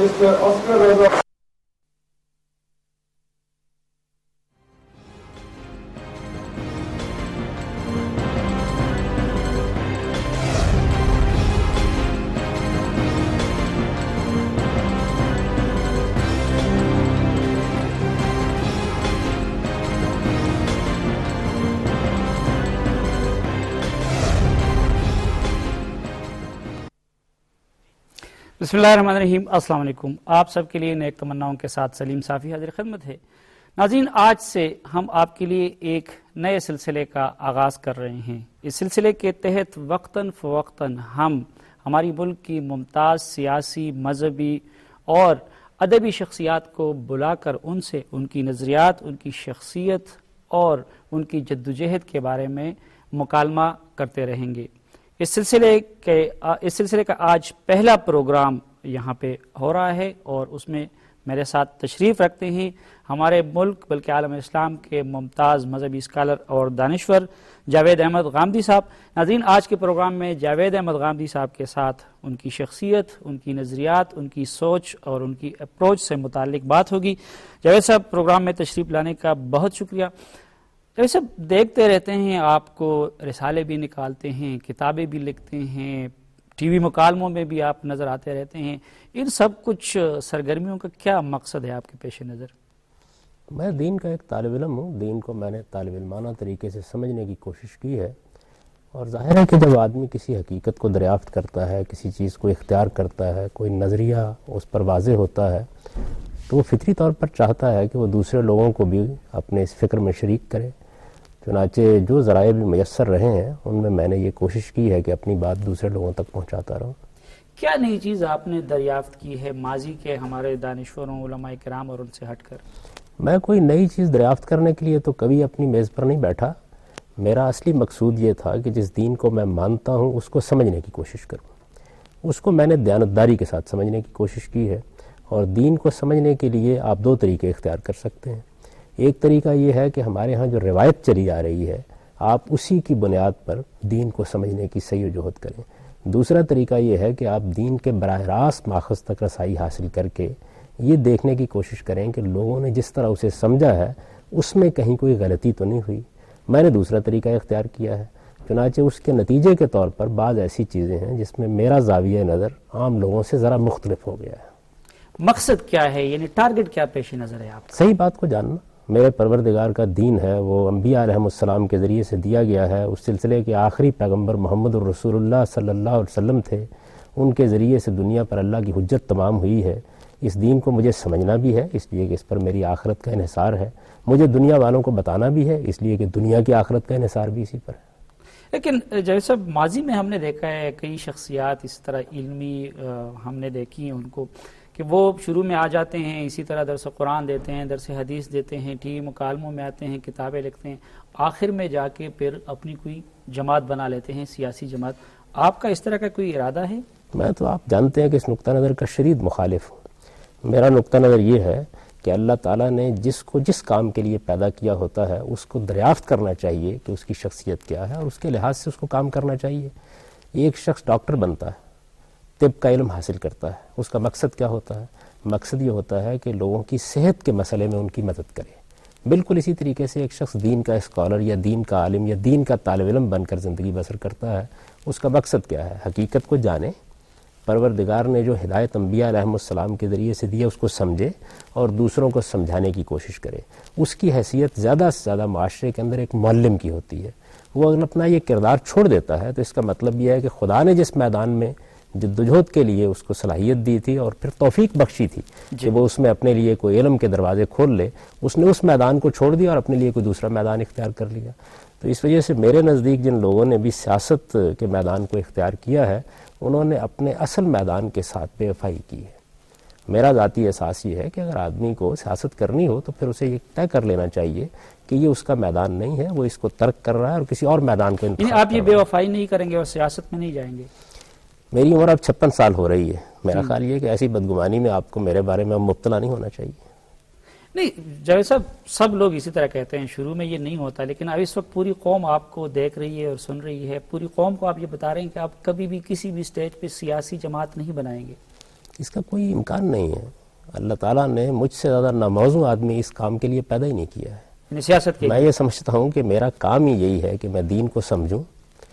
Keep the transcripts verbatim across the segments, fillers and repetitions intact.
Mister Oscar Raza. बिस्मिल्लाहिर्रहमानिर्रहीम। अस्सलाम वालेकुम। आप सब के लिए नेक तमन्नाओं के साथ सलीम साफ़ी हाजिर खिदमत है। नाज़रीन, आज से हम आपके लिए एक नए सिलसिले का आगाज़ कर रहे हैं। इस सिलसिले के तहत वक्तन फ़वक्तन हम हमारी मुल्क की मुमताज़ सियासी, मजहबी और अदबी शख्सियात को बुलाकर उनसे उनकी नज़रियात, उनकी शख्सियत और उनकी जद्दोजहद के बारे में मुकालमा करते रहेंगे। इस सिलसिले के इस सिलसिले का आज पहला प्रोग्राम यहाँ पे हो रहा है और उसमें मेरे साथ तशरीफ़ रखते हैं हमारे मुल्क बल्कि आलम इस्लाम के मुमताज़ मजहबी स्कॉलर और दानिश्वर जावेद अहमद गामदी साहब। नाज़रीन, आज के प्रोग्राम में जावेद अहमद गामदी साहब के साथ उनकी शख्सियत, उनकी नज़रियात, उनकी सोच और उनकी अप्रोच से मुताल्लिक बात होगी। जावेद साहब, प्रोग्राम में तशरीफ़ लाने का बहुत शुक्रिया। तो सब देखते रहते हैं, आपको रिसाले भी निकालते हैं, किताबें भी लिखते हैं, टीवी मुकालमों में भी आप नज़र आते रहते हैं। इन सब कुछ सरगर्मियों का क्या मकसद है आपके पेश नज़र? मैं दीन का एक तालिब इल्म हूँ। दीन को मैंने तालिब इल्माना तरीके से समझने की कोशिश की है और ज़ाहिर है कि जब आदमी किसी हकीकत को दरियाफ्त करता है, किसी चीज़ को इख्तियार करता है, कोई नज़रिया उस पर वाज़े होता है, तो वो फितरी तौर पर चाहता है कि वो दूसरे लोगों को भी अपने इस फ़िक्र में शरीक करे। चुनांचे जो ज़राए भी मैसर रहे हैं उनमें मैंने ये कोशिश की है कि अपनी बात दूसरे लोगों तक पहुंचाता रहूं। क्या नई चीज़ आपने दरियाफ्त की है माजी के हमारे दानिश्वरों, उलमाए किराम और उनसे हटकर? मैं कोई नई चीज़ दरियाफ्त करने के लिए तो कभी अपनी मेज़ पर नहीं बैठा। मेरा असली मकसूद ये था कि जिस दीन को मैं मानता हूँ उसको समझने की कोशिश करूँ। उसको मैंने दयानतदारी के साथ समझने की कोशिश की है और दीन को समझने के लिए आप दो तरीके इख्तियार कर सकते हैं। एक तरीका ये है कि हमारे यहाँ जो रिवायत चली आ रही है आप उसी की बुनियाद पर दीन को समझने की सही वजूहत करें। दूसरा तरीका ये है कि आप दीन के बराह रास्त माखज़ तक रसाई हासिल करके ये देखने की कोशिश करें कि लोगों ने जिस तरह उसे समझा है उसमें कहीं कोई गलती तो नहीं हुई। मैंने दूसरा तरीका इख्तियार किया है। चुनांचे उसके नतीजे के तौर पर बाज़ ऐसी चीज़ें हैं जिसमें मेरा ज़ाविया नज़र आम लोगों से ज़रा मुख्तलिफ हो गया है। मकसद क्या है, यानी टारगेट क्या पेश नज़र है आपका? सही बात को जानना। मेरे परवरदिगार का दीन है, वो अंबिया अलैहिमुस्सलाम के ज़रिए से दिया गया है। उस सिलसिले के आखिरी पैगंबर मोहम्मद रसूलुल्लाह सल्लल्लाहु अलैहि वसल्लम थे। उनके ज़रिए से दुनिया पर अल्लाह की हुज्जत तमाम हुई है। इस दीन को मुझे समझना भी है इसलिए कि इस पर मेरी आखिरत का इन्हिसार है। मुझे दुनिया वालों को बताना भी है इसलिए कि दुनिया की आखिरत का इन्हिसार भी इसी पर है। लेकिन जैसे माजी में हमने देखा है कई शख्सियात इस तरह इल्मी हमने देखी हैं उनको कि वो शुरू में आ जाते हैं, इसी तरह दरस कुरान देते हैं, दरस हदीस देते हैं, टीवी मुकालमों में आते हैं, किताबें लिखते हैं, आखिर में जाके फिर अपनी कोई जमात बना लेते हैं, सियासी जमात। आपका इस तरह का कोई इरादा है? मैं तो आप जानते हैं कि इस नुक्ता नज़र का शदीद मुखालिफ हूँ। मेरा नुक्ता नज़र ये है कि अल्लाह ताला ने जिसको जिस काम के लिए पैदा किया होता है उसको दरियाफ्त करना चाहिए कि उसकी शख्सियत क्या है और उसके लिहाज से उसको काम करना चाहिए। एक शख्स डॉक्टर बनता है, तिब का इल्म हासिल करता है, उसका मकसद क्या होता है? मकसद ये होता है कि लोगों की सेहत के मसले में उनकी मदद करे। बिल्कुल इसी तरीके से एक शख्स दीन का स्कॉलर या दीन का आलिम या दीन का तालिब इल्म बनकर ज़िंदगी बसर करता है। उसका मकसद क्या है? हकीकत को जाने, परवरदिगार ने जो हिदायत अंबिया अलैहिमुस्सलाम के ज़रिए से दी है उसको समझे और दूसरों को समझाने की कोशिश करे। उसकी हैसियत ज़्यादा से ज़्यादा माशरे के अंदर एक मुअल्लिम की होती है। वो अगर अपना ये किरदार छोड़ देता है तो इसका मतलब यह है कि खुदा ने जिस मैदान में जद्दोजहद के लिए उसको सलाहियत दी थी और फिर तौफीक बख्शी थी कि वो उसमें अपने लिए कोई इल्म के दरवाजे खोल ले, उसने उस मैदान को छोड़ दिया और अपने लिए कोई दूसरा मैदान इख्तियार कर लिया। तो इस वजह से मेरे नज़दीक जिन लोगों ने भी सियासत के मैदान को इख्तियार किया है उन्होंने अपने असल मैदान के साथ बेवफाई की है। मेरा ज़ाती एहसास ये है कि अगर आदमी को सियासत करनी हो तो फिर उसे ये तय कर लेना चाहिए कि ये उसका मैदान नहीं है, वो इसको तर्क कर रहा है और किसी और मैदान को इंतखाब। आप ये बेवफाई नहीं करेंगे और सियासत में नहीं जाएंगे? मेरी उम्र अब छप्पन साल हो रही है। मेरा ख्याल ये कि ऐसी बदगुमानी में आपको मेरे बारे में मुब्तला नहीं होना चाहिए। नहीं जावेद साहब, सब लोग इसी तरह कहते हैं, शुरू में ये नहीं होता, लेकिन अब इस वक्त पूरी कौम आपको देख रही है और सुन रही है। पूरी कौम को आप ये बता रहे हैं कि आप कभी भी किसी भी स्टेज पे सियासी जमात नहीं बनाएंगे। اس کا کوئی امکان نہیں ہے. اللہ تعالیٰ نے مجھ سے زیادہ ناموزوں آدمی اس کام کے لیے پیدا ہی نہیں کیا ہے. سیاست کے میں یہ سمجھتا ہوں کہ میرا کام ہی یہی ہے کہ میں دین کو سمجھوں،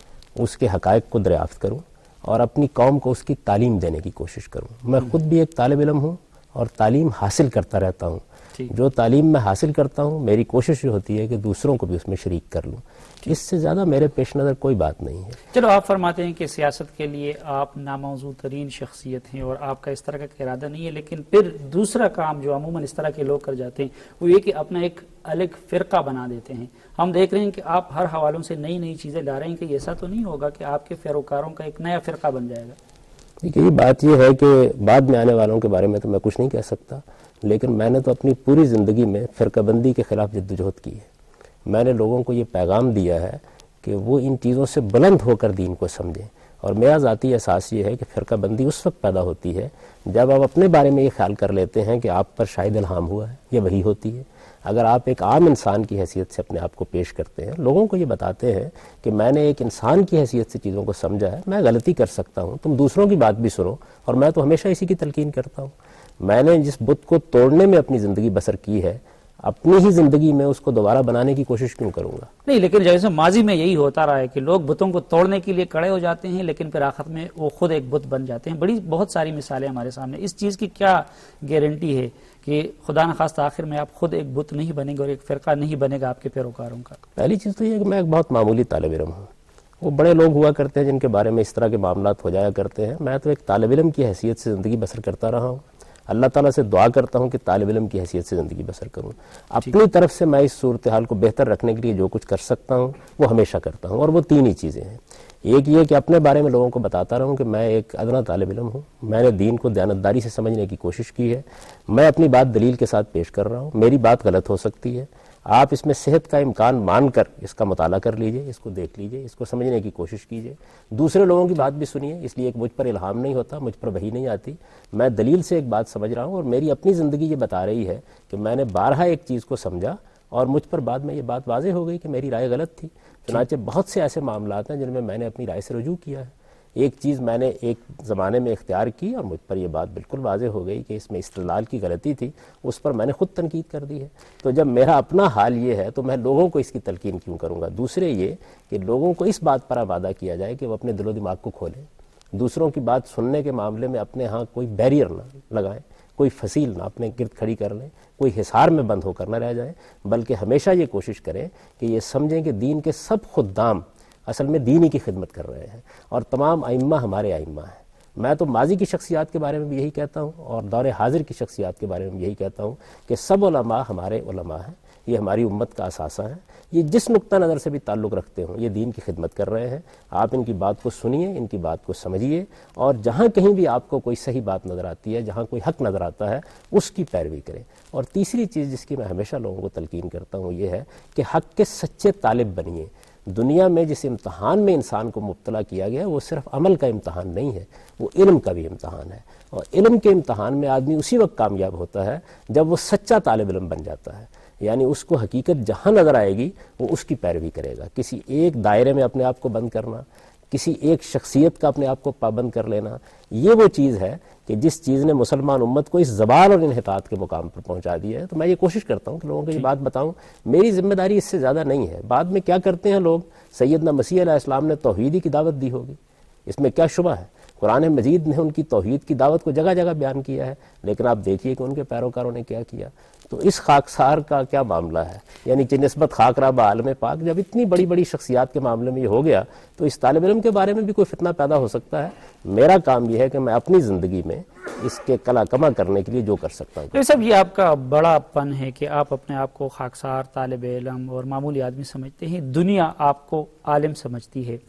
اس کے حقائق کو دریافت کروں اور اپنی قوم کو اس کی تعلیم دینے کی کوشش کروں. میں خود بھی ایک طالب علم ہوں اور تعلیم حاصل کرتا رہتا ہوں. جو تعلیم میں حاصل کرتا ہوں میری کوشش یہ ہوتی ہے کہ دوسروں کو بھی اس میں شریک کر لوں. اس سے زیادہ میرے پیش نظر کوئی بات نہیں ہے. چلو آپ فرماتے ہیں کہ سیاست کے لیے آپ ناموزوں ترین شخصیت ہیں اور آپ کا اس طرح کا ارادہ نہیں ہے، لیکن پھر دوسرا کام جو عموماً اس طرح کے لوگ کر جاتے ہیں وہ یہ کہ اپنا ایک الگ فرقہ بنا دیتے ہیں. ہم دیکھ رہے ہیں کہ آپ ہر حوالوں سے نئی نئی چیزیں لا رہے ہیں کہ ایسا تو نہیں ہوگا کہ آپ کے پیروکاروں کا ایک نیا فرقہ بن جائے گا؟ دیکھیے بات یہ ہے کہ بعد میں آنے والوں کے بارے میں تو میں کچھ نہیں کہہ سکتا، لیکن میں نے تو اپنی پوری زندگی میں فرقہ بندی کے خلاف جدوجہد کی ہے. میں نے لوگوں کو یہ پیغام دیا ہے کہ وہ ان چیزوں سے بلند ہو کر دین کو سمجھیں. اور میرا ذاتی احساس یہ ہے کہ فرقہ بندی اس وقت پیدا ہوتی ہے جب آپ اپنے بارے میں یہ خیال کر لیتے ہیں کہ آپ پر شاید الہام ہوا ہے. یہ وہی ہوتی ہے. اگر آپ ایک عام انسان کی حیثیت سے اپنے آپ کو پیش کرتے ہیں، لوگوں کو یہ بتاتے ہیں کہ میں نے ایک انسان کی حیثیت سے چیزوں کو سمجھا ہے، میں غلطی کر سکتا ہوں، تم دوسروں کی بات بھی سنو. اور میں تو ہمیشہ اسی کی تلقین کرتا ہوں. میں نے جس بت کو توڑنے میں اپنی زندگی بسر کی ہے، اپنی ہی زندگی میں اس کو دوبارہ بنانے کی کوشش کیوں کروں گا؟ نہیں، لیکن جیسے ماضی میں یہی ہوتا رہا ہے کہ لوگ بتوں کو توڑنے کے لیے کڑے ہو جاتے ہیں لیکن پھر آخر میں وہ خود ایک بت بن جاتے ہیں. بڑی بہت ساری مثالیں ہمارے سامنے. اس چیز کی کیا گارنٹی ہے کہ خدا نخواستہ آخر میں آپ خود ایک بت نہیں بنیں گے اور ایک فرقہ نہیں بنے گا آپ کے پیروکاروں کا؟ پہلی چیز تو یہ ہے کہ میں ایک بہت معمولی طالب علم ہوں. وہ بڑے لوگ ہوا کرتے ہیں جن کے بارے میں اس طرح کے معاملات ہو جایا کرتے ہیں. میں تو ایک طالب علم کی حیثیت سے زندگی بسر کرتا رہا ہوں. اللہ تعالیٰ سے دعا کرتا ہوں کہ طالب علم کی حیثیت سے زندگی بسر کروں. اپنی طرف سے میں اس صورتحال کو بہتر رکھنے کے لیے جو کچھ کر سکتا ہوں وہ ہمیشہ کرتا ہوں. اور وہ تین ہی چیزیں ہیں. ایک یہ کہ اپنے بارے میں لوگوں کو بتاتا رہوں کہ میں ایک ادنا طالب علم ہوں، میں نے دین کو دیانتداری سے سمجھنے کی کوشش کی ہے، میں اپنی بات دلیل کے ساتھ پیش کر رہا ہوں. میری بات غلط ہو سکتی ہے، آپ اس میں صحت کا امکان مان کر اس کا مطالعہ کر لیجئے، اس کو دیکھ لیجئے، اس کو سمجھنے کی کوشش کیجئے. دوسرے لوگوں کی بات بھی سنیے، اس لیے کہ مجھ پر الہام نہیں ہوتا، مجھ پر وحی نہیں آتی. میں دلیل سے ایک بات سمجھ رہا ہوں اور میری اپنی زندگی یہ بتا رہی ہے کہ میں نے بارہا ایک چیز کو سمجھا اور مجھ پر بعد میں یہ بات واضح ہو گئی کہ میری رائے غلط تھی. چنانچہ بہت سے ایسے معاملات ہیں جن میں میں نے اپنی رائے سے رجوع کیا ہے. ایک چیز میں نے ایک زمانے میں اختیار کی اور مجھ پر یہ بات بالکل واضح ہو گئی کہ اس میں استدلال کی غلطی تھی، اس پر میں نے خود تنقید کر دی ہے. تو جب میرا اپنا حال یہ ہے تو میں لوگوں کو اس کی تلقین کیوں کروں گا؟ دوسرے یہ کہ لوگوں کو اس بات پر آمادہ کیا جائے کہ وہ اپنے دل و دماغ کو کھولیں، دوسروں کی بات سننے کے معاملے میں اپنے ہاں کوئی بیریئر نہ لگائیں، کوئی فصیل نہ اپنے گرد کھڑی کر لیں، کوئی حصار میں بند ہو کر نہ رہ جائیں، بلکہ ہمیشہ یہ کوشش کریں کہ یہ سمجھیں کہ دین کے سب خدام اصل میں دین ہی کی خدمت کر رہے ہیں اور تمام ائمہ ہمارے ائمہ ہیں. میں تو ماضی کی شخصیات کے بارے میں بھی یہی کہتا ہوں اور دور حاضر کی شخصیات کے بارے میں بھی یہی کہتا ہوں کہ سب علماء ہمارے علماء ہیں، یہ ہماری امت کا اثاثہ ہیں. یہ جس نقطہ نظر سے بھی تعلق رکھتے ہوں یہ دین کی خدمت کر رہے ہیں. آپ ان کی بات کو سنیے، ان کی بات کو سمجھیے اور جہاں کہیں بھی آپ کو کوئی صحیح بات نظر آتی ہے، جہاں کوئی حق نظر آتا ہے اس کی پیروی کریں. اور تیسری چیز جس کی میں ہمیشہ لوگوں کو تلقین کرتا ہوں یہ ہے کہ حق کے سچے طالب بنیے. دنیا میں جس امتحان میں انسان کو مبتلا کیا گیا وہ صرف عمل کا امتحان نہیں ہے، وہ علم کا بھی امتحان ہے. اور علم کے امتحان میں آدمی اسی وقت کامیاب ہوتا ہے جب وہ سچا طالب علم بن جاتا ہے. یعنی اس کو حقیقت جہاں نظر آئے گی وہ اس کی پیروی کرے گا. کسی ایک دائرے میں اپنے آپ کو بند کرنا، کسی ایک شخصیت کا اپنے آپ کو پابند کر لینا، یہ وہ چیز ہے کہ جس چیز نے مسلمان امت کو اس زوال اور انحطاط کے مقام پر پہنچا دیا ہے. تو میں یہ کوشش کرتا ہوں کہ لوگوں کو یہ بات بتاؤں. میری ذمہ داری اس سے زیادہ نہیں ہے. بعد میں کیا کرتے ہیں لوگ، سیدنا مسیح علیہ السلام نے توحید کی دعوت دی ہوگی، اس میں کیا شبہ ہے. قرآن مجید نے ان کی توحید کی دعوت کو جگہ جگہ بیان کیا ہے، لیکن آپ دیکھیے کہ ان کے پیروکاروں نے کیا کیا. تو اس خاکسار کا کیا معاملہ ہے، یعنی کہ نسبت خاک رہا بعالم پاک. جب اتنی بڑی بڑی شخصیات کے معاملے میں یہ ہو گیا تو اس طالب علم کے بارے میں بھی کوئی فتنہ پیدا ہو سکتا ہے. میرا کام یہ ہے کہ میں اپنی زندگی میں اس کے کلا کما کرنے کے لیے جو کر سکتا ہوں. سب یہ آپ کا بڑا پن ہے کہ آپ اپنے آپ کو خاکسار طالب علم اور معمولی آدمی سمجھتے ہیں، دنیا آپ کو عالم سمجھتی ہے.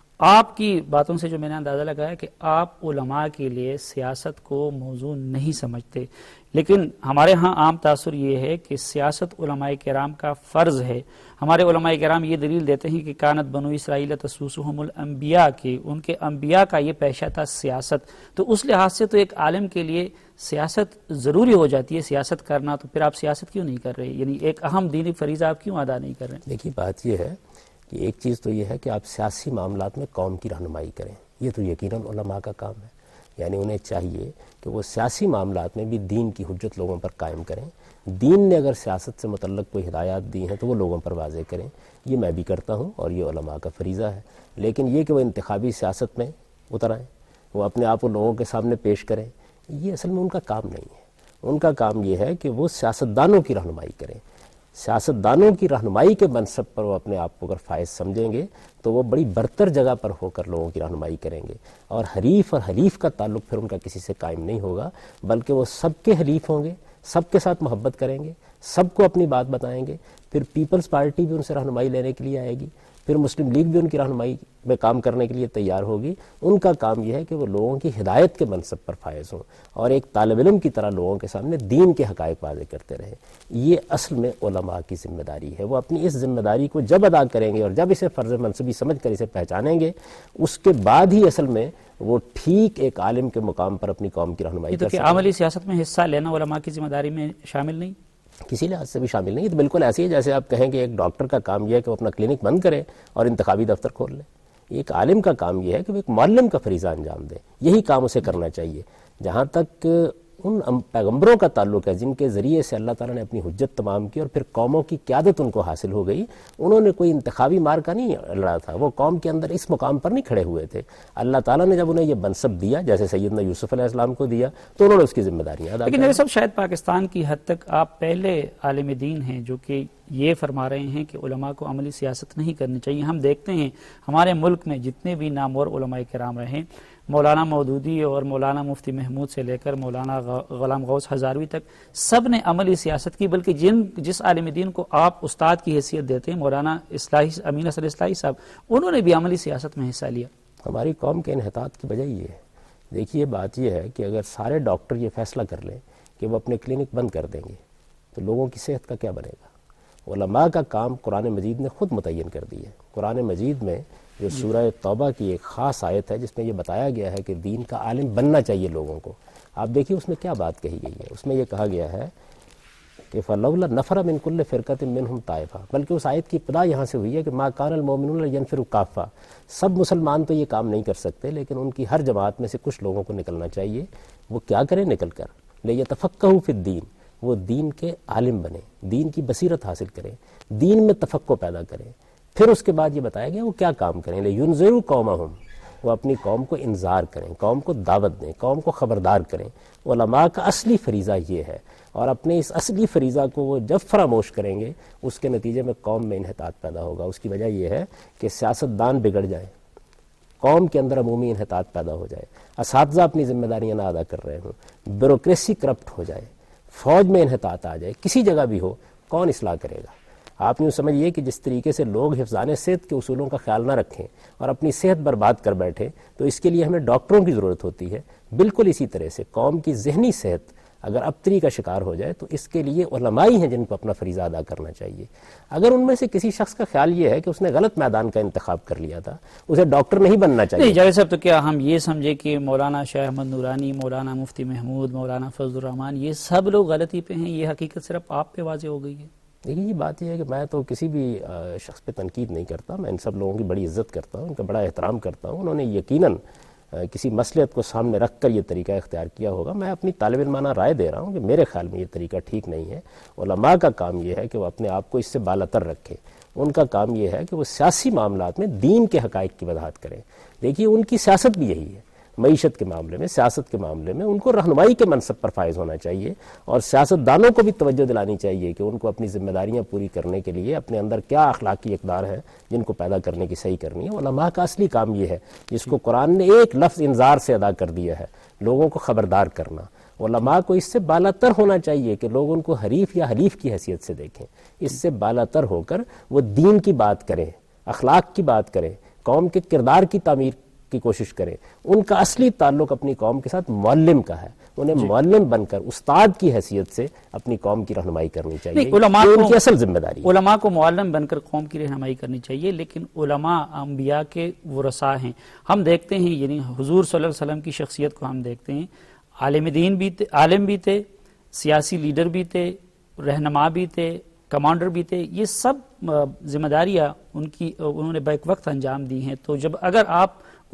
آپ کی باتوں سے جو میں نے اندازہ لگایا کہ آپ علماء کے لیے سیاست کو موضوع نہیں سمجھتے، لیکن ہمارے ہاں عام تاثر یہ ہے کہ سیاست علماء کرام کا فرض ہے. ہمارے علماء کرام یہ دلیل دیتے ہیں کہ کانت بنو اسرائیل تسوسہم الانبیاء کی، ان کے انبیاء کا یہ پیشہ تھا سیاست. تو اس لحاظ سے تو ایک عالم کے لیے سیاست ضروری ہو جاتی ہے سیاست کرنا. تو پھر آپ سیاست کیوں نہیں کر رہے؟ یعنی ایک اہم دینی فریضہ آپ کیوں ادا نہیں کر رہے؟ دیکھیے بات یہ ہے کہ ایک چیز تو یہ ہے کہ آپ سیاسی معاملات میں قوم کی رہنمائی کریں، یہ تو یقیناً علماء کا کام ہے. یعنی انہیں چاہیے کہ وہ سیاسی معاملات میں بھی دین کی حجت لوگوں پر قائم کریں. دین نے اگر سیاست سے متعلق کوئی ہدایات دی ہیں تو وہ لوگوں پر واضح کریں. یہ میں بھی کرتا ہوں اور یہ علماء کا فریضہ ہے. لیکن یہ کہ وہ انتخابی سیاست میں اتر آئیں, وہ اپنے آپ کو لوگوں کے سامنے پیش کریں, یہ اصل میں ان کا کام نہیں ہے. ان کا کام یہ ہے کہ وہ سیاستدانوں کی رہنمائی کریں. سیاستدانوں کی رہنمائی کے منصب پر وہ اپنے آپ کو اگر فائز سمجھیں گے تو وہ بڑی برتر جگہ پر ہو کر لوگوں کی رہنمائی کریں گے, اور حریف اور حلیف کا تعلق پھر ان کا کسی سے قائم نہیں ہوگا, بلکہ وہ سب کے حلیف ہوں گے, سب کے ساتھ محبت کریں گے, سب کو اپنی بات بتائیں گے. پھر پیپلز پارٹی بھی ان سے رہنمائی لینے کے لیے آئے گی, پھر مسلم لیگ بھی ان کی رہنمائی میں کام کرنے کے لیے تیار ہوگی. ان کا کام یہ ہے کہ وہ لوگوں کی ہدایت کے منصب پر فائز ہوں اور ایک طالب علم کی طرح لوگوں کے سامنے دین کے حقائق واضح کرتے رہیں. یہ اصل میں علماء کی ذمہ داری ہے. وہ اپنی اس ذمہ داری کو جب ادا کریں گے اور جب اسے فرض منصبی سمجھ کر اسے پہچانیں گے, اس کے بعد ہی اصل میں وہ ٹھیک ایک عالم کے مقام پر اپنی قوم کی رہنمائی کر سکتے ہیں. عملی سیاست میں حصہ لینا علماء کی ذمہ داری میں شامل نہیں, کسی لحاظ سے بھی شامل نہیں. تو بالکل ایسے ہی جیسے آپ کہیں کہ ایک ڈاکٹر کا کام یہ ہے کہ وہ اپنا کلینک بند کرے اور انتخابی دفتر کھول لے. ایک عالم کا کام یہ ہے کہ وہ ایک معلم کا فریضہ انجام دے. یہی کام اسے کرنا چاہیے. جہاں تک ان پیغمبروں کا تعلق ہے جن کے ذریعے سے اللہ تعالیٰ نے اپنی حجت تمام کی اور پھر قوموں کی قیادت ان کو حاصل ہو گئی, انہوں نے کوئی انتخابی مارکا نہیں لڑا تھا. وہ قوم کے اندر اس مقام پر نہیں کھڑے ہوئے تھے. اللہ تعالیٰ نے جب انہیں یہ منصب دیا, جیسے سیدنا یوسف علیہ السلام کو دیا, تو انہوں نے اس کی ذمہ داریاں ادا کی. لیکن میرے صاحب شاید پاکستان کی حد تک آپ پہلے عالم دین ہیں جو کہ یہ فرما رہے ہیں کہ علماء کو عملی سیاست نہیں کرنی چاہیے. ہم دیکھتے ہیں ہمارے ملک میں جتنے بھی نامور علماء کرام رہے, مولانا مودودی اور مولانا مفتی محمود سے لے کر مولانا غلام غوث ہزاروی تک, سب نے عملی سیاست کی. بلکہ جن جس عالم دین کو آپ استاد کی حیثیت دیتے ہیں, مولانا اصلاحی امین اصل اصلاحی صاحب, انہوں نے بھی عملی سیاست میں حصہ لیا. ہماری قوم کے انحطاط کی وجہ یہ ہے. دیکھیے بات یہ ہے کہ اگر سارے ڈاکٹر یہ فیصلہ کر لیں کہ وہ اپنے کلینک بند کر دیں گے تو لوگوں کی صحت کا کیا بنے گا؟ علماء کا کام قرآن مجید نے خود متعین کر دی ہے. قرآن مجید میں جو سورہ توبہ کی ایک خاص آیت ہے جس میں یہ بتایا گیا ہے کہ دین کا عالم بننا چاہیے لوگوں کو, آپ دیکھیے اس میں کیا بات کہی گئی ہے. اس میں یہ کہا گیا ہے کہ فَلَوْلَا نَفَرَ مِن كُلِّ فِرْقَةٍ مِّنْهُمْ طَائِفَةٌ, بلکہ اس آیت کی ابتدا یہاں سے ہوئی ہے کہ مَا كَانَ الْمُؤْمِنُونَ لِيَنْفِرُوا كَافَّةً, سب مسلمان تو یہ کام نہیں کر سکتے, لیکن ان کی ہر جماعت میں سے کچھ لوگوں کو نکلنا چاہیے. وہ کیا کریں نکل کر؟ لِيَتَفَقَّهُوا فِي الدِّينِ, وہ دین کے عالم بنیں, دین کی بصیرت حاصل کریں, دین میں تفقہ پیدا کریں. پھر اس کے بعد یہ بتایا گیا وہ کیا کام کریں. لِيُنذِرُوا قَوْمَهُمْ, وہ اپنی قوم کو انذار کریں, قوم کو دعوت دیں, قوم کو خبردار کریں. علماء کا اصلی فریضہ یہ ہے, اور اپنے اس اصلی فریضہ کو وہ جب فراموش کریں گے اس کے نتیجے میں قوم میں انحطاط پیدا ہوگا. اس کی وجہ یہ ہے کہ سیاستدان بگڑ جائیں, قوم کے اندر عمومی انحطاط پیدا ہو جائے, اساتذہ اپنی ذمہ داریاں نہ ادا کر رہے ہوں, بیوروکریسی کرپٹ ہو جائے, فوج میں انحطاط آ جائے, کسی جگہ بھی ہو, کون اصلاح کرے گا؟ آپ یوں سمجھیے کہ جس طریقے سے لوگ حفظان صحت کے اصولوں کا خیال نہ رکھیں اور اپنی صحت برباد کر بیٹھیں تو اس کے لیے ہمیں ڈاکٹروں کی ضرورت ہوتی ہے. بالکل اسی طرح سے قوم کی ذہنی صحت اگر ابتری کا شکار ہو جائے تو اس کے لیے علماء ہی ہیں جن کو اپنا فریضہ ادا کرنا چاہیے. اگر ان میں سے کسی شخص کا خیال یہ ہے کہ اس نے غلط میدان کا انتخاب کر لیا تھا, اسے ڈاکٹر نہیں بننا چاہیے. جاوید صاحب, تو کیا ہم یہ سمجھے کہ مولانا شاہ احمد نورانی, مولانا مفتی محمود, مولانا فضل الرحمان, یہ سب لوگ غلطی پہ ہیں؟ یہ حقیقت صرف آپ پہ واضح ہو گئی ہے. دیکھیے یہ بات یہ ہے کہ میں تو کسی بھی شخص پہ تنقید نہیں کرتا, میں ان سب لوگوں کی بڑی عزت کرتا ہوں, ان کا بڑا احترام کرتا ہوں. انہوں نے یقیناً کسی مصلحت کو سامنے رکھ کر یہ طریقہ اختیار کیا ہوگا. میں اپنی طالب علمانہ رائے دے رہا ہوں کہ میرے خیال میں یہ طریقہ ٹھیک نہیں ہے. علماء کا کام یہ ہے کہ وہ اپنے آپ کو اس سے بالاتر رکھیں. ان کا کام یہ ہے کہ وہ سیاسی معاملات میں دین کے حقائق کی وضاحت کریں. دیکھیے ان کی سیاست بھی یہی ہے, معیشت کے معاملے میں, سیاست کے معاملے میں ان کو رہنمائی کے منصب پر فائز ہونا چاہیے, اور سیاستدانوں کو بھی توجہ دلانی چاہیے کہ ان کو اپنی ذمہ داریاں پوری کرنے کے لیے اپنے اندر کیا اخلاقی اقدار ہیں جن کو پیدا کرنے کی صحیح کرنی ہے. علماء کا اصلی کام یہ ہے جس کو قرآن نے ایک لفظ انذار سے ادا کر دیا ہے, لوگوں کو خبردار کرنا. علماء کو اس سے بالاتر ہونا چاہیے کہ لوگ ان کو حریف یا حلیف کی حیثیت سے دیکھیں. اس سے بالاتر ہو کر وہ دین کی بات کریں, اخلاق کی بات کریں, قوم کے کردار کی تعمیر کی کوشش کریں. ان کا اصلی تعلق اپنی قوم کے ساتھ معلم کا ہے. انہیں جی. معلم بن کر استاد کی حیثیت سے اپنی قوم کی رہنمائی کرنی چاہیے. علماء یہ ان کی اصل ذمہ داری ہے. علماء کو معلم بن کر قوم کی رہنمائی کرنی چاہیے, لیکن علماء انبیاء کے ورثاء ہیں. ہم دیکھتے ہیں یعنی حضور صلی اللہ علیہ وسلم کی شخصیت کو ہم دیکھتے ہیں, عالم دین بھی تھے, عالم بھی تھے, سیاسی لیڈر بھی تھے, رہنما بھی تھے, کمانڈر بھی تھے. یہ سب ذمہ داریاں ان کی انہوں نے بیک وقت انجام دی ہیں. تو جب اگر آپ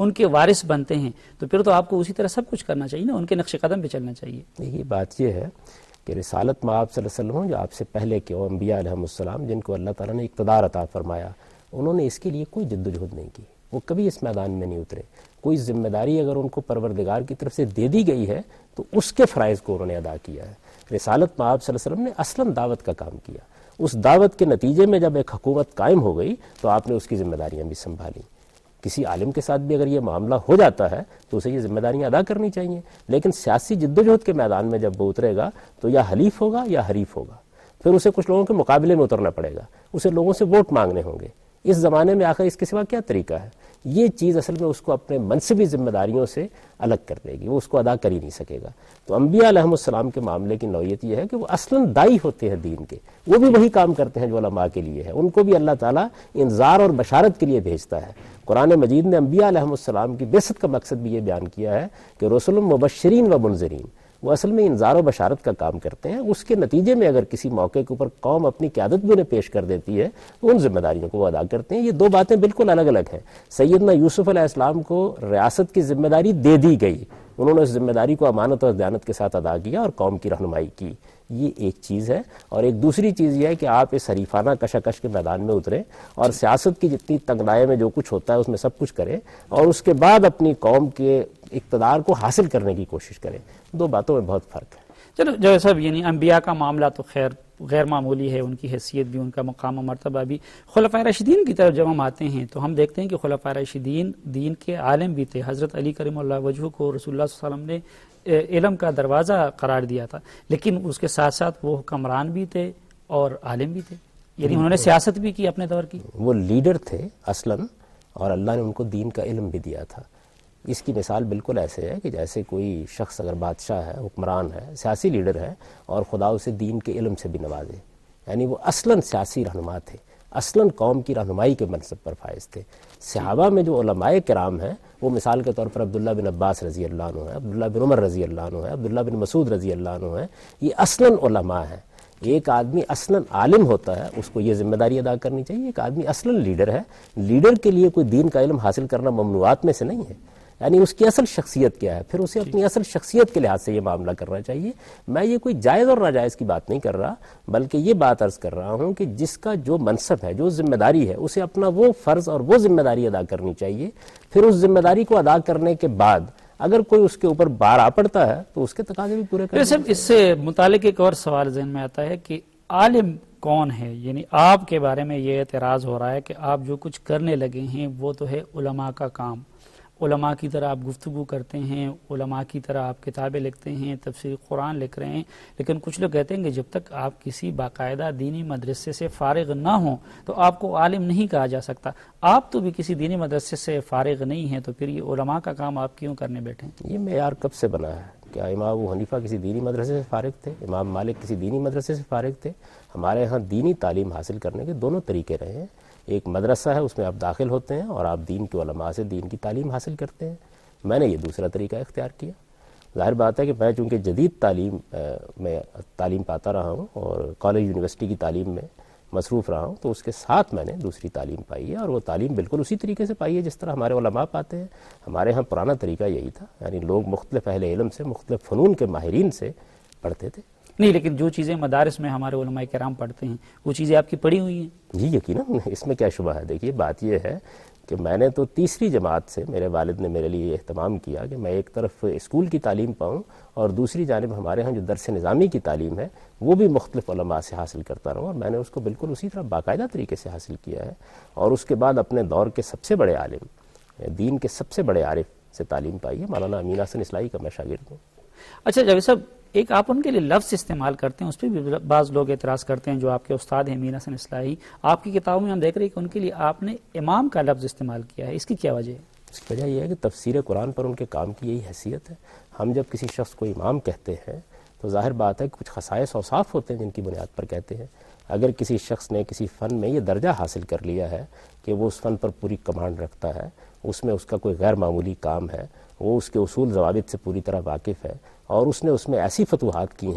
ان کے وارث بنتے ہیں تو پھر تو آپ کو اسی طرح سب کچھ کرنا چاہیے نا، ان کے نقش قدم پہ چلنا چاہیے. یہ بات یہ ہے کہ رسالت میں آپ صلی اللہ علیہ وسلم جو آپ سے پہلے کے انبیاء علیہ السلام جن کو اللہ تعالیٰ نے اقتدار عطا فرمایا، انہوں نے اس کے لیے کوئی جد و جہد نہیں کی، وہ کبھی اس میدان میں نہیں اترے. کوئی ذمہ داری اگر ان کو پروردگار کی طرف سے دے دی گئی ہے تو اس کے فرائض کو انہوں نے ادا کیا ہے. رسالت میں آپ صلی اللہ علیہ وسلم نے اصلاً دعوت کا کام کیا. اس دعوت کے نتیجے میں جب ایک حکومت قائم ہو گئی تو آپ نے اس کی ذمہ داریاں بھی سنبھالیں. کسی عالم کے ساتھ بھی اگر یہ معاملہ ہو جاتا ہے تو اسے یہ ذمہ داریاں ادا کرنی چاہیے، لیکن سیاسی جدوجہد کے میدان میں جب وہ اترے گا تو یا حلیف ہوگا یا حریف ہوگا، پھر اسے کچھ لوگوں کے مقابلے میں اترنا پڑے گا، اسے لوگوں سے ووٹ مانگنے ہوں گے. اس زمانے میں آخر اس کے سوا کیا طریقہ ہے؟ یہ چیز اصل میں اس کو اپنے منصبی ذمہ داریوں سے الگ کر دے گی، وہ اس کو ادا کر ہی نہیں سکے گا. تو انبیاء علیہ السلام کے معاملے کی نوعیت یہ ہے کہ وہ اصلاً دائی ہوتے ہیں دین کے، وہ بھی وہی کام کرتے ہیں جو علماء کے لیے ہے. ان کو بھی اللہ تعالیٰ انذار اور بشارت کے لیے بھیجتا ہے. قرآن مجید نے انبیاء علیہ السلام کی بعثت کا مقصد بھی یہ بیان کیا ہے کہ رسول مبشرین و منذرین، وہ اصل میں انذار و بشارت کا کام کرتے ہیں. اس کے نتیجے میں اگر کسی موقع کے اوپر قوم اپنی قیادت بھی انہیں پیش کر دیتی ہے تو ان ذمہ داریوں کو وہ ادا کرتے ہیں. یہ دو باتیں بالکل الگ الگ ہیں. سیدنا یوسف علیہ السلام کو ریاست کی ذمہ داری دے دی گئی، انہوں نے اس ذمہ داری کو امانت اور دیانت کے ساتھ ادا کیا اور قوم کی رہنمائی کی. یہ ایک چیز ہے. اور ایک دوسری چیز یہ ہے کہ آپ اس حریفانہ کشاکش کے میدان میں اتریں اور سیاست کی جتنی تنگنائے میں جو کچھ ہوتا ہے اس میں سب کچھ کریں اور اس کے بعد اپنی قوم کے اقتدار کو حاصل کرنے کی کوشش کریں. دو باتوں میں بہت فرق ہے. چلو جو صاحب، یعنی انبیاء کا معاملہ تو خیر غیر معمولی ہے، ان کی حیثیت بھی، ان کا مقام و مرتبہ بھی. خلفائے راشدین کی طرف جب ہم آتے ہیں تو ہم دیکھتے ہیں کہ خلفائے راشدین دین کے عالم بھی تھے. حضرت علی کریم اللہ وجہہ کو رسول اللہ صلی اللہ علیہ وسلم نے علم کا دروازہ قرار دیا تھا، لیکن اس کے ساتھ ساتھ وہ حکمران بھی تھے اور عالم بھی تھے، یعنی انہوں نے سیاست بھی کی اپنے دور کی. وہ لیڈر تھے اصلاً، اور اللہ نے ان کو دین کا علم بھی دیا تھا. اس کی مثال بالکل ایسے ہے کہ جیسے کوئی شخص اگر بادشاہ ہے، حکمران ہے، سیاسی لیڈر ہے اور خدا اسے دین کے علم سے بھی نوازے، یعنی وہ اصلاً سیاسی رہنما تھے، اصلاً قوم کی رہنمائی کے منصب پر فائز تھے. صحابہ میں جو علماء کرام ہیں وہ مثال کے طور پر عبداللہ بن عباس رضی اللہ عنہ ہے، عبداللہ بن عمر رضی اللہ عنہ ہے، عبداللہ بن مسعود رضی اللہ عنہ ہے. یہ اصلاً علماء ہیں. ایک آدمی اصلاً عالم ہوتا ہے، اس کو یہ ذمہ داری ادا کرنی چاہیے. ایک آدمی اصلاً لیڈر ہے، لیڈر کے لیے کوئی دین کا علم حاصل کرنا ممنوعات میں سے نہیں ہے. یعنی اس کی اصل شخصیت کیا ہے، پھر اسے اپنی اصل شخصیت کے لحاظ سے یہ معاملہ کرنا چاہیے. میں یہ کوئی جائز اور ناجائز کی بات نہیں کر رہا، بلکہ یہ بات عرض کر رہا ہوں کہ جس کا جو منصب ہے، جو ذمہ داری ہے، اسے اپنا وہ فرض اور وہ ذمہ داری ادا کرنی چاہیے. پھر اس ذمہ داری کو ادا کرنے کے بعد اگر کوئی اس کے اوپر بار آ پڑتا ہے تو اس کے تقاضے بھی پورے کرنے چاہیے. اس سے متعلق ایک اور سوال ذہن میں آتا ہے کہ عالم کون ہے؟ یعنی آپ کے بارے میں یہ اعتراض ہو رہا ہے کہ آپ جو کچھ کرنے لگے ہیں وہ تو ہے علماء کا کام، علماء کی طرح آپ گفتگو کرتے ہیں، علماء کی طرح آپ کتابیں لکھتے ہیں، تفسیر قرآن لکھ رہے ہیں، لیکن کچھ لوگ کہتے ہیں کہ جب تک آپ کسی باقاعدہ دینی مدرسے سے فارغ نہ ہوں تو آپ کو عالم نہیں کہا جا سکتا. آپ تو بھی کسی دینی مدرسے سے فارغ نہیں ہیں، تو پھر یہ علماء کا کام آپ کیوں کرنے بیٹھے ہیں؟ یہ معیار کب سے بنا ہے؟ کیا امام ابو حنیفہ کسی دینی مدرسے سے فارغ تھے؟ امام مالک کسی دینی مدرسے سے فارغ تھے؟ ہمارے ہاں دینی تعلیم حاصل کرنے کے دونوں طریقے رہے ہیں. ایک مدرسہ ہے، اس میں آپ داخل ہوتے ہیں اور آپ دین کے علماء سے دین کی تعلیم حاصل کرتے ہیں. میں نے یہ دوسرا طریقہ اختیار کیا. ظاہر بات ہے کہ میں چونکہ جدید تعلیم میں تعلیم پاتا رہا ہوں اور کالج یونیورسٹی کی تعلیم میں مصروف رہا ہوں، تو اس کے ساتھ میں نے دوسری تعلیم پائی ہے، اور وہ تعلیم بالکل اسی طریقے سے پائی ہے جس طرح ہمارے علماء پاتے ہیں. ہمارے ہاں پرانا طریقہ یہی تھا، یعنی لوگ مختلف اہل علم سے، مختلف فنون کے ماہرین سے پڑھتے تھے. نہیں، لیکن جو چیزیں مدارس میں ہمارے علماء کرام پڑھتے ہیں وہ چیزیں آپ کی پڑھی ہوئی ہیں؟ جی یقیناً، اس میں کیا شبہ ہے. دیکھیے بات یہ ہے کہ میں نے تو تیسری جماعت سے میرے والد نے میرے لیے اہتمام کیا کہ میں ایک طرف اسکول کی تعلیم پاؤں اور دوسری جانب ہمارے ہاں جو درس نظامی کی تعلیم ہے وہ بھی مختلف علماء سے حاصل کرتا رہوں، اور میں نے اس کو بالکل اسی طرح باقاعدہ طریقے سے حاصل کیا ہے. اور اس کے بعد اپنے دور کے سب سے بڑے عالم، دین کے سب سے بڑے عارف سے تعلیم پائی ہے. مولانا امین حسن اصلاحی کا میں شاگرد ہوں. اچھا جاوید صاحب، ایک آپ ان کے لیے لفظ استعمال کرتے ہیں، اس پہ بھی بعض لوگ اعتراض کرتے ہیں جو آپ کے استاد ہیں امین حسن اصلاحی. آپ کی کتابوں میں ہم دیکھ رہے ہیں کہ ان کے لیے آپ نے امام کا لفظ استعمال کیا ہے، اس کی کیا وجہ ہے؟ اس کی وجہ یہ ہے کہ تفسیر قرآن پر ان کے کام کی یہی حیثیت ہے. ہم جب کسی شخص کو امام کہتے ہیں تو ظاہر بات ہے کہ کچھ خصائص اوصاف ہوتے ہیں جن کی بنیاد پر کہتے ہیں. اگر کسی شخص نے کسی فن میں یہ درجہ حاصل کر لیا ہے کہ وہ اس فن پر پوری کمانڈ رکھتا ہے، اس میں اس کا کوئی غیر معمولی کام ہے، وہ اس کے اصول ضوابط سے پوری طرح واقف ہے، اور اس نے اس میں ایسی فتوحات کی ہیں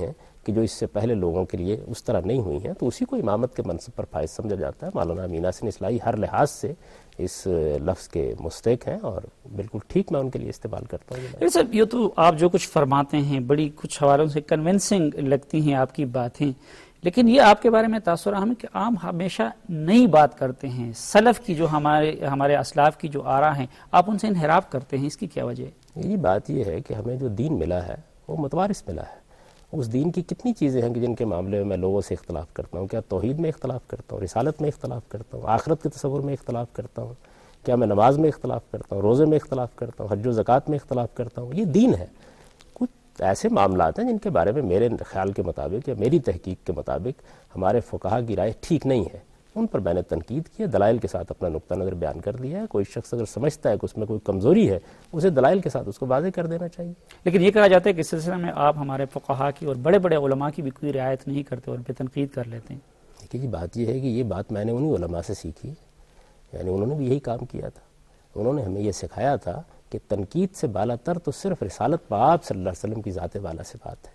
کہ جو اس سے پہلے لوگوں کے لیے اس طرح نہیں ہوئی ہیں، تو اسی کو امامت کے منصب پر فائز سمجھا جاتا ہے۔ مولانا امین حسن اصلاحی ہر لحاظ سے اس لفظ کے مستحق ہیں اور بالکل ٹھیک میں ان کے لیے استعمال کرتا ہوں۔ صاحب یہ تو آپ جو کچھ فرماتے ہیں بڑی کچھ حوالوں سے کنونسنگ لگتی ہیں آپ کی باتیں، لیکن یہ آپ کے بارے میں تاثر رہا ہے کہ عام ہمیشہ نئی بات کرتے ہیں، سلف کی جو ہمارے ہمارے اسلاف کی جو آراء ہیں آپ ان سے انحراف کرتے ہیں، اس کی کیا وجہ ہے؟ یہ بات یہ ہے کہ ہمیں جو دین ملا ہے وہ متوارث ملا ہے۔ اس دین کی کتنی چیزیں ہیں کہ جن کے معاملے میں میں لوگوں سے اختلاف کرتا ہوں۔ کیا توحید میں اختلاف کرتا ہوں، رسالت میں اختلاف کرتا ہوں، آخرت کے تصور میں اختلاف کرتا ہوں، کیا میں نماز میں اختلاف کرتا ہوں، روزے میں اختلاف کرتا ہوں، حج و زکوٰۃ میں اختلاف کرتا ہوں؟ یہ دین ہے۔ کچھ ایسے معاملات ہیں جن کے بارے میں میرے خیال کے مطابق یا میری تحقیق کے مطابق ہمارے فقہا کی رائے ٹھیک نہیں ہے، ان پر میں نے تنقید کی ہے، دلائل کے ساتھ اپنا نقطہ نظر بیان کر دیا ہے۔ کوئی شخص اگر سمجھتا ہے کہ اس میں کوئی کمزوری ہے، اسے دلائل کے ساتھ اس کو واضح کر دینا چاہیے۔ لیکن یہ کہا جاتا ہے کہ اس سلسلے میں آپ ہمارے فقہا کی اور بڑے بڑے علماء کی بھی کوئی رعایت نہیں کرتے اور ان پہ تنقید کر لیتے ہیں۔ دیکھیے جی، بات یہ ہے کہ یہ بات میں نے انہی علماء سے سیکھی ہے، یعنی انہوں نے بھی یہی کام کیا تھا۔ انہوں نے ہمیں یہ سکھایا تھا کہ تنقید سے بالا تر تو صرف رسالت پاک صلی اللہ علیہ وسلم کی ذات والا صفات ہے۔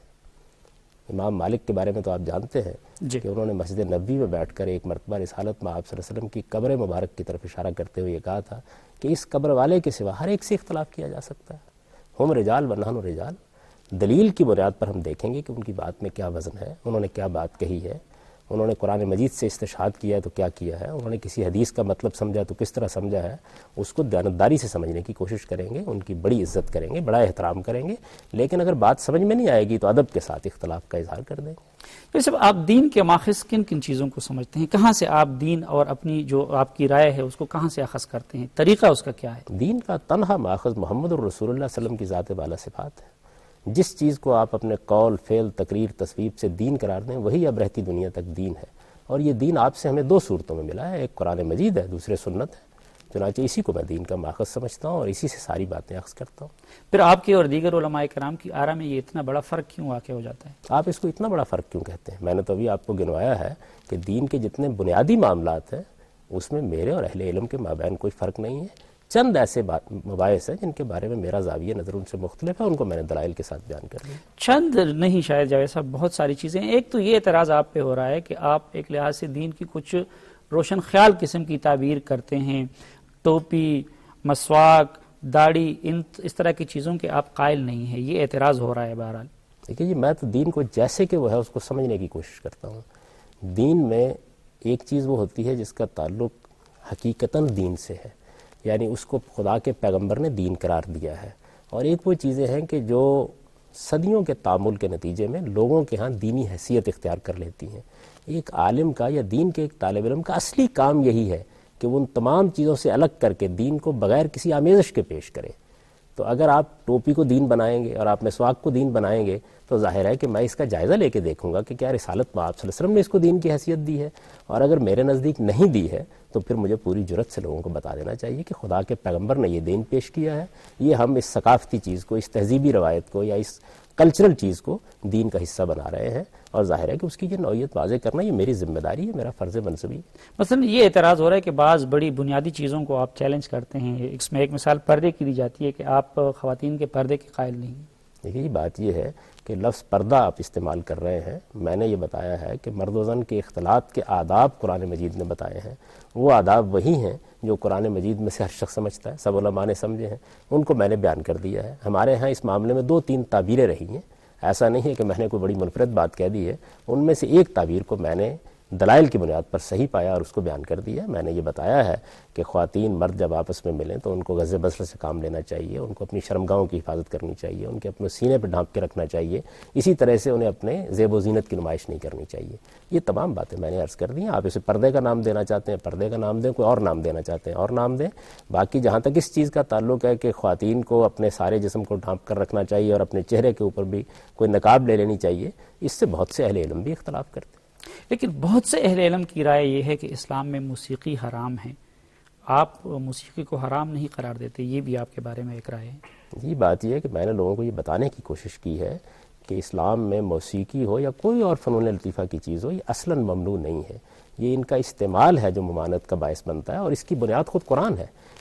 امام مالک کے بارے میں تو آپ جانتے ہیں جی کہ انہوں نے مسجد نبوی میں بیٹھ کر ایک مرتبہ رسالت میں آپ صلی اللہ علیہ وسلم کی قبر مبارک کی طرف اشارہ کرتے ہوئے یہ کہا تھا کہ اس قبر والے کے سوا ہر ایک سے اختلاف کیا جا سکتا ہے، ہم رجال و نحن رجال۔ دلیل کی بنیاد پر ہم دیکھیں گے کہ ان کی بات میں کیا وزن ہے، انہوں نے کیا بات کہی ہے، انہوں نے قرآن مجید سے استشہاد کیا ہے تو کیا کیا ہے، انہوں نے کسی حدیث کا مطلب سمجھا تو کس طرح سمجھا ہے، اس کو دیانتداری سے سمجھنے کی کوشش کریں گے، ان کی بڑی عزت کریں گے، بڑا احترام کریں گے، لیکن اگر بات سمجھ میں نہیں آئے گی تو ادب کے ساتھ اختلاف کا اظہار کر دیں گے۔ ویسے آپ دین کے ماخذ کن کن چیزوں کو سمجھتے ہیں؟ کہاں سے آپ دین اور اپنی جو آپ کی رائے ہے اس کو کہاں سے اخذ کرتے ہیں؟ طریقہ اس کا کیا ہے؟ دین کا تنہا ماخذ محمد الرسول اللہ صلی اللہ علیہ وسلم کی ذات والا صفات ہے۔ جس چیز کو آپ اپنے قول، فعل، تقریر، تصویب سے دین قرار دیں وہی اب رہتی دنیا تک دین ہے، اور یہ دین آپ سے ہمیں دو صورتوں میں ملا ہے، ایک قرآن مجید ہے، دوسرے سنت ہے۔ چنانچہ اسی کو میں دین کا ماخذ سمجھتا ہوں اور اسی سے ساری باتیں اخذ کرتا ہوں۔ پھر آپ کے اور دیگر علماء کرام کی آراء میں یہ اتنا بڑا فرق کیوں واقع ہو جاتا ہے؟ آپ اس کو اتنا بڑا فرق کیوں کہتے ہیں؟ میں نے تو ابھی آپ کو گنوایا ہے کہ دین کے جتنے بنیادی معاملات ہیں اس میں میرے اور اہل علم کے مابین کوئی فرق نہیں ہے۔ چند ایسے مباحث ہیں جن کے بارے میں میرا زاویہ نظر ان سے مختلف ہے، ان کو میں نے دلائل کے ساتھ بیان کر دیا۔ چند نہیں شاید جاوید صاحب، بہت ساری چیزیں ہیں۔ ایک تو یہ اعتراض آپ پہ ہو رہا ہے کہ آپ ایک لحاظ سے دین کی کچھ روشن خیال قسم کی تعبیر کرتے ہیں، ٹوپی، مسواک، داڑھی، ان اس طرح کی چیزوں کے آپ قائل نہیں ہیں، یہ اعتراض ہو رہا ہے۔ بہرحال دیکھیے جی، میں تو دین کو جیسے کہ وہ ہے اس کو سمجھنے کی کوشش کرتا ہوں۔ دین میں ایک چیز وہ ہوتی ہے جس کا تعلق حقیقتاً دین سے ہے، یعنی اس کو خدا کے پیغمبر نے دین قرار دیا ہے، اور ایک وہ چیزیں ہیں کہ جو صدیوں کے تعامل کے نتیجے میں لوگوں کے ہاں دینی حیثیت اختیار کر لیتی ہیں۔ ایک عالم کا یا دین کے ایک طالب علم کا اصلی کام یہی ہے کہ وہ ان تمام چیزوں سے الگ کر کے دین کو بغیر کسی آمیزش کے پیش کرے۔ تو اگر آپ ٹوپی کو دین بنائیں گے اور آپ مسواک کو دین بنائیں گے تو ظاہر ہے کہ میں اس کا جائزہ لے کے دیکھوں گا کہ کیا رسالت میں آپ صلی اللہ علیہ وسلم نے اس کو دین کی حیثیت دی ہے، اور اگر میرے نزدیک نہیں دی ہے تو پھر مجھے پوری جرت سے لوگوں کو بتا دینا چاہیے کہ خدا کے پیغمبر نے یہ دین پیش کیا ہے۔ یہ ہم اس ثقافتی چیز کو، اس تہذیبی روایت کو یا اس کلچرل چیز کو دین کا حصہ بنا رہے ہیں، اور ظاہر ہے کہ اس کی یہ نوعیت واضح کرنا یہ میری ذمہ داری ہے، میرا فرض منصبی ہے۔ مثلا یہ اعتراض ہو رہا ہے کہ بعض بڑی بنیادی چیزوں کو آپ چیلنج کرتے ہیں، اس میں ایک مثال پردے کی دی جاتی ہے کہ آپ خواتین کے پردے کے قائل نہیں ہیں۔ دیکھیے یہ بات یہ ہے کہ لفظ پردہ آپ استعمال کر رہے ہیں، میں نے یہ بتایا ہے کہ مرد و زن کے اختلاط کے آداب قرآن مجید نے بتائے ہیں، وہ آداب وہی ہیں جو قرآن مجید میں سے ہر شخص سمجھتا ہے، سب علماء نے سمجھے ہیں، ان کو میں نے بیان کر دیا ہے۔ ہمارے ہاں اس معاملے میں دو تین تعبیریں رہی ہیں، ایسا نہیں ہے کہ میں نے کوئی بڑی منفرد بات کہہ دی ہے، ان میں سے ایک تعبیر کو میں نے دلائل کی بنیاد پر صحیح پایا اور اس کو بیان کر دیا۔ میں نے یہ بتایا ہے کہ خواتین مرد جب آپس میں ملیں تو ان کو غض بصر سے کام لینا چاہیے، ان کو اپنی شرمگاہوں کی حفاظت کرنی چاہیے، ان کے اپنے سینے پہ ڈھانپ کے رکھنا چاہیے، اسی طرح سے انہیں اپنے زیب و زینت کی نمائش نہیں کرنی چاہیے۔ یہ تمام باتیں میں نے عرض کر دی ہیں۔ آپ اسے پردے کا نام دینا چاہتے ہیں پردے کا نام دیں، کوئی اور نام دینا چاہتے ہیں اور نام دیں۔ باقی جہاں تک اس چیز کا تعلق ہے کہ خواتین کو اپنے سارے جسم کو ڈھانپ کر رکھنا چاہیے اور اپنے چہرے کے اوپر بھی کوئی نقاب لے لینی چاہیے، اس سے بہت سے اہل علم بھی اختلاف کرتے ہیں۔ لیکن بہت سے اہل علم کی رائے یہ ہے کہ اسلام میں موسیقی حرام ہے، آپ موسیقی کو حرام نہیں قرار دیتے، یہ بھی آپ کے بارے میں ایک رائے ہے۔ یہ بات یہ ہے کہ میں نے لوگوں کو یہ بتانے کی کوشش کی ہے کہ اسلام میں موسیقی ہو یا کوئی اور فنون لطیفہ کی چیز ہو، یہ اصلاً ممنوع نہیں ہے، یہ ان کا استعمال ہے جو ممانعت کا باعث بنتا ہے، اور اس کی بنیاد خود قرآن ہے۔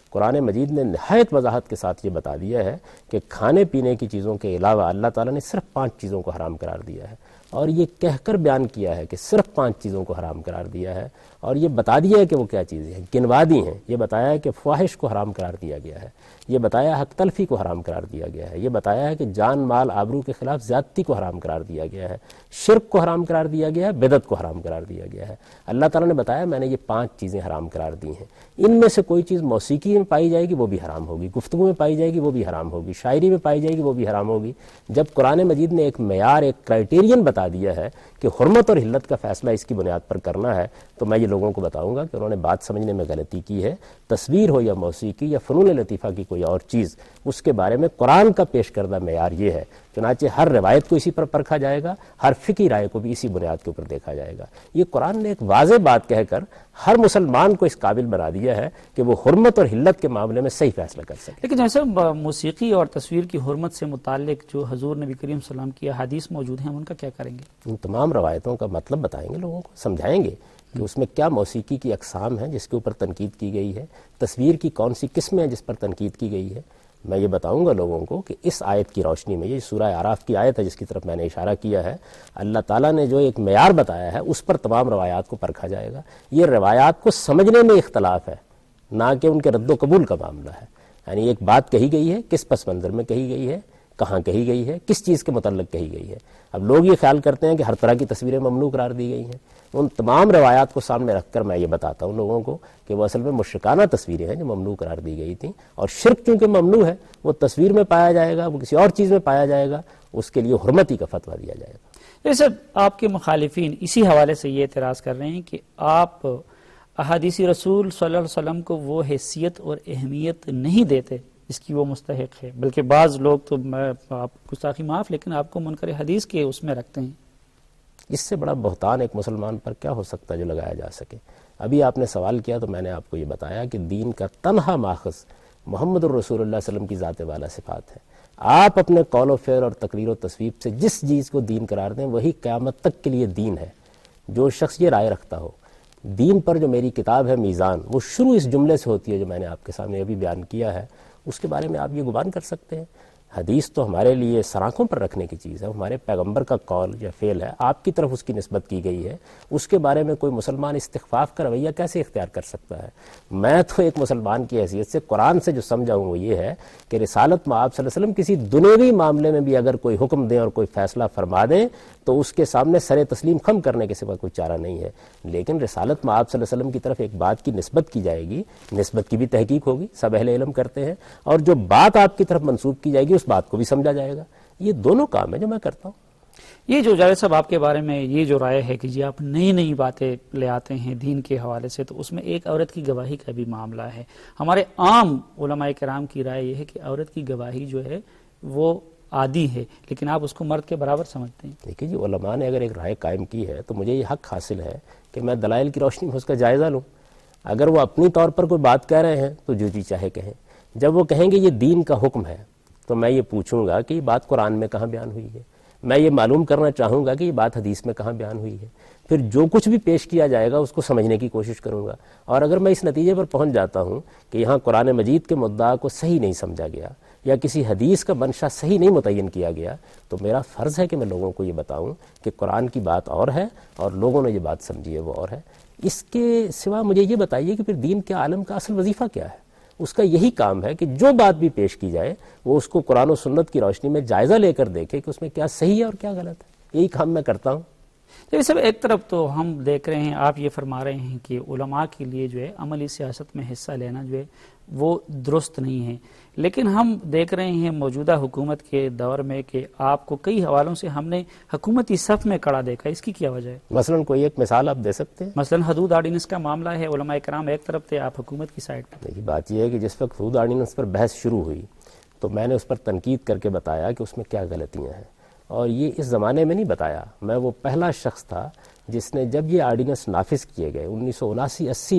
قرآن مجید نے نہایت وضاحت کے ساتھ یہ بتا دیا ہے کہ کھانے پینے کی چیزوں کے علاوہ اللہ تعالیٰ نے صرف پانچ چیزوں کو حرام قرار دیا ہے، اور یہ کہہ کر بیان کیا ہے کہ صرف پانچ چیزوں کو حرام قرار دیا ہے، اور یہ بتا دیا ہے کہ وہ کیا چیزیں ہیں، گنوا دی ہیں۔ یہ بتایا ہے کہ فواحش کو حرام قرار دیا گیا ہے، یہ بتایا حق تلفی کو حرام قرار دیا گیا ہے، یہ بتایا ہے کہ جان مال آبرو کے خلاف زیادتی کو حرام قرار دیا گیا ہے، شرک کو حرام قرار دیا گیا ہے، بدعت کو حرام قرار دیا گیا ہے۔ اللہ تعالیٰ نے بتایا میں نے یہ پانچ چیزیں حرام قرار دی ہیں، ان میں سے کوئی چیز موسیقی میں پائی جائے گی وہ بھی حرام ہوگی، گفتگو میں پائی جائے گی وہ بھی حرام ہوگی، شاعری میں پائی جائے گی وہ بھی حرام ہوگی۔ جب قرآن مجید نے ایک معیار، ایک کرائٹیرین بتا دیا ہے کہ حرمت اور حلت کا فیصلہ اس کی بنیاد پر کرنا ہے، تو میں یہ لوگوں کو بتاؤں گا کہ انہوں نے بات سمجھنے میں غلطی کی ہے۔ تصویر ہو یا موسیقی یا فنون لطیفہ کی کوئی اور چیز، اس کے بارے میں قرآن کا پیش کردہ معیار یہ ہے، چنانچہ ہر روایت کو اسی پر پرکھا جائے گا، ہر فقہی رائے کو بھی اسی بنیاد کے اوپر دیکھا جائے گا۔ یہ قرآن نے ایک واضح بات کہہ کر ہر مسلمان کو اس قابل بنا دیا ہے کہ وہ حرمت اور حلت کے معاملے میں صحیح فیصلہ کر سکے۔ لیکن جیسے موسیقی اور تصویر کی حرمت سے متعلق جو حضور نبی کریم صلی اللہ علیہ وسلم کی احادیث موجود ہیں، ہم ان کا کیا کریں گے؟ ان تمام روایتوں کا مطلب بتائیں گے لوگوں کو، سمجھائیں گے کہ اس میں کیا موسیقی کی اقسام ہیں جس کے اوپر تنقید کی گئی ہے، تصویر کی کون سی قسمیں ہیں جس پر تنقید کی گئی ہے۔ میں یہ بتاؤں گا لوگوں کو کہ اس آیت کی روشنی میں، یہ سورہ اعراف کی آیت ہے جس کی طرف میں نے اشارہ کیا ہے، اللہ تعالیٰ نے جو ایک معیار بتایا ہے اس پر تمام روایات کو پرکھا جائے گا۔ یہ روایات کو سمجھنے میں اختلاف ہے، نہ کہ ان کے رد و قبول کا معاملہ ہے۔ یعنی ایک بات کہی گئی ہے، کس پس منظر میں کہی گئی ہے، کہاں کہی گئی ہے، کس چیز کے متعلق کہی گئی ہے۔ اب لوگ یہ خیال کرتے ہیں کہ ہر طرح کی تصویریں ممنوع قرار دی گئی ہیں۔ ان تمام روایات کو سامنے رکھ کر میں یہ بتاتا ہوں لوگوں کو کہ وہ اصل میں مشرکانہ تصویریں ہیں جو ممنوع قرار دی گئی تھیں، اور شرک چونکہ ممنوع ہے، وہ تصویر میں پایا جائے گا، وہ کسی اور چیز میں پایا جائے گا، اس کے لیے حرمتی کا فتویٰ دیا جائے گا۔ جیسے آپ کے مخالفین اسی حوالے سے یہ اعتراض کر رہے ہیں کہ آپ احادیث رسول صلی اللہ علیہ وسلم کو وہ حیثیت اور اہمیت نہیں دیتے اس کی وہ مستحق ہے، بلکہ بعض لوگ تو آپ گستاخی معاف لیکن آپ کو منکر حدیث کے اس میں رکھتے ہیں۔ اس سے بڑا بہتان ایک مسلمان پر کیا ہو سکتا ہے جو لگایا جا سکے؟ ابھی آپ نے سوال کیا تو میں نے آپ کو یہ بتایا کہ دین کا تنہا ماخذ محمد الرسول اللہ علیہ وسلم کی ذات والا صفات ہے۔ آپ اپنے قول و فعل اور تقریر و تصویب سے جس چیز کو دین قرار دیں وہی قیامت تک کے لیے دین ہے۔ جو شخص یہ رائے رکھتا ہو دین پر جو میری کتاب ہے میزان، وہ شروع اس جملے سے ہوتی ہے جو میں نے آپ کے سامنے ابھی بیان کیا ہے، اس کے بارے میں آپ یہ گمان کر سکتے ہیں؟ حدیث تو ہمارے لیے سراخوں پر رکھنے کی چیز ہے، ہمارے پیغمبر کا قول یا فعل ہے، آپ کی طرف اس کی نسبت کی گئی ہے، اس کے بارے میں کوئی مسلمان استخفاف کا رویہ کیسے اختیار کر سکتا ہے؟ میں تو ایک مسلمان کی حیثیت سے قرآن سے جو سمجھا ہوں وہ یہ ہے کہ رسالت مآب صلی اللہ علیہ وسلم کسی دنیوی معاملے میں بھی اگر کوئی حکم دیں اور کوئی فیصلہ فرما دیں تو اس کے سامنے سر تسلیم خم کرنے کے سوا کوئی چارہ نہیں ہے، لیکن رسالت مآب صلی اللہ علیہ وسلم کی طرف ایک بات کی نسبت کی جائے گی، نسبت کی بھی تحقیق ہوگی، سب اہل علم کرتے ہیں، اور جو بات آپ کی طرف منسوب کی جائے گی اس بات کو بھی سمجھا جائے گا۔ یہ دونوں کام ہیں جو میں کرتا ہوں۔ یہ جو جاوید صاحب آپ کے بارے میں یہ جو رائے ہے کہ جی آپ نئی نئی باتیں لے آتے ہیں دین کے حوالے سے، تو اس میں ایک عورت کی گواہی کا بھی معاملہ ہے۔ ہمارے عام علماء کرام کی رائے یہ ہے کہ عورت کی گواہی جو ہے وہ عادی ہے، لیکن آپ اس کو مرد کے برابر سمجھتے ہیں۔ دیکھیے جی، علماء نے اگر ایک رائے قائم کی ہے تو مجھے یہ حق حاصل ہے کہ میں دلائل کی روشنی میں اس کا جائزہ لوں۔ اگر وہ اپنی طور پر کوئی بات کہہ رہے ہیں تو جو جی چاہے کہیں، جب وہ کہیں گے یہ دین کا حکم ہے تو میں یہ پوچھوں گا کہ یہ بات قرآن میں کہاں بیان ہوئی ہے، میں یہ معلوم کرنا چاہوں گا کہ یہ بات حدیث میں کہاں بیان ہوئی ہے، پھر جو کچھ بھی پیش کیا جائے گا اس کو سمجھنے کی کوشش کروں گا، اور اگر میں اس نتیجے پر پہنچ جاتا ہوں کہ یہاں قرآن مجید کے مدعا کو صحیح نہیں سمجھا گیا یا کسی حدیث کا منشا صحیح نہیں متعین کیا گیا، تو میرا فرض ہے کہ میں لوگوں کو یہ بتاؤں کہ قرآن کی بات اور ہے اور لوگوں نے یہ بات سمجھی ہے وہ اور ہے۔ اس کے سوا مجھے یہ بتائیے کہ پھر دین کے عالم کا اصل وظیفہ کیا ہے؟ اس کا یہی کام ہے کہ جو بات بھی پیش کی جائے وہ اس کو قرآن و سنت کی روشنی میں جائزہ لے کر دیکھے کہ اس میں کیا صحیح ہے اور کیا غلط ہے۔ یہی کام میں کرتا ہوں۔ یہ سب ایک طرف تو ہم دیکھ رہے ہیں، آپ یہ فرما رہے ہیں کہ علماء کے لیے جو ہے عملی سیاست میں حصہ لینا جو ہے وہ درست نہیں ہے، لیکن ہم دیکھ رہے ہیں موجودہ حکومت کے دور میں کہ آپ کو کئی حوالوں سے ہم نے حکومتی صف میں کھڑا دیکھا، اس کی کیا وجہ ہے؟ مثلا کوئی ایک مثال آپ دے سکتے ہیں؟ مثلا حدود آرڈیننس کا معاملہ ہے، علماء کرام ایک طرف تھے، آپ حکومت کی سائڈ پہ۔ دیکھیے بات یہ ہے کہ جس وقت حدود آرڈیننس پر بحث شروع ہوئی تو میں نے اس پر تنقید کر کے بتایا کہ اس میں کیا غلطیاں ہیں، اور یہ اس زمانے میں نہیں بتایا، میں وہ پہلا شخص تھا جس نے جب یہ آرڈیننس نافذ کیے گئے انیس سو اناسی اسی میں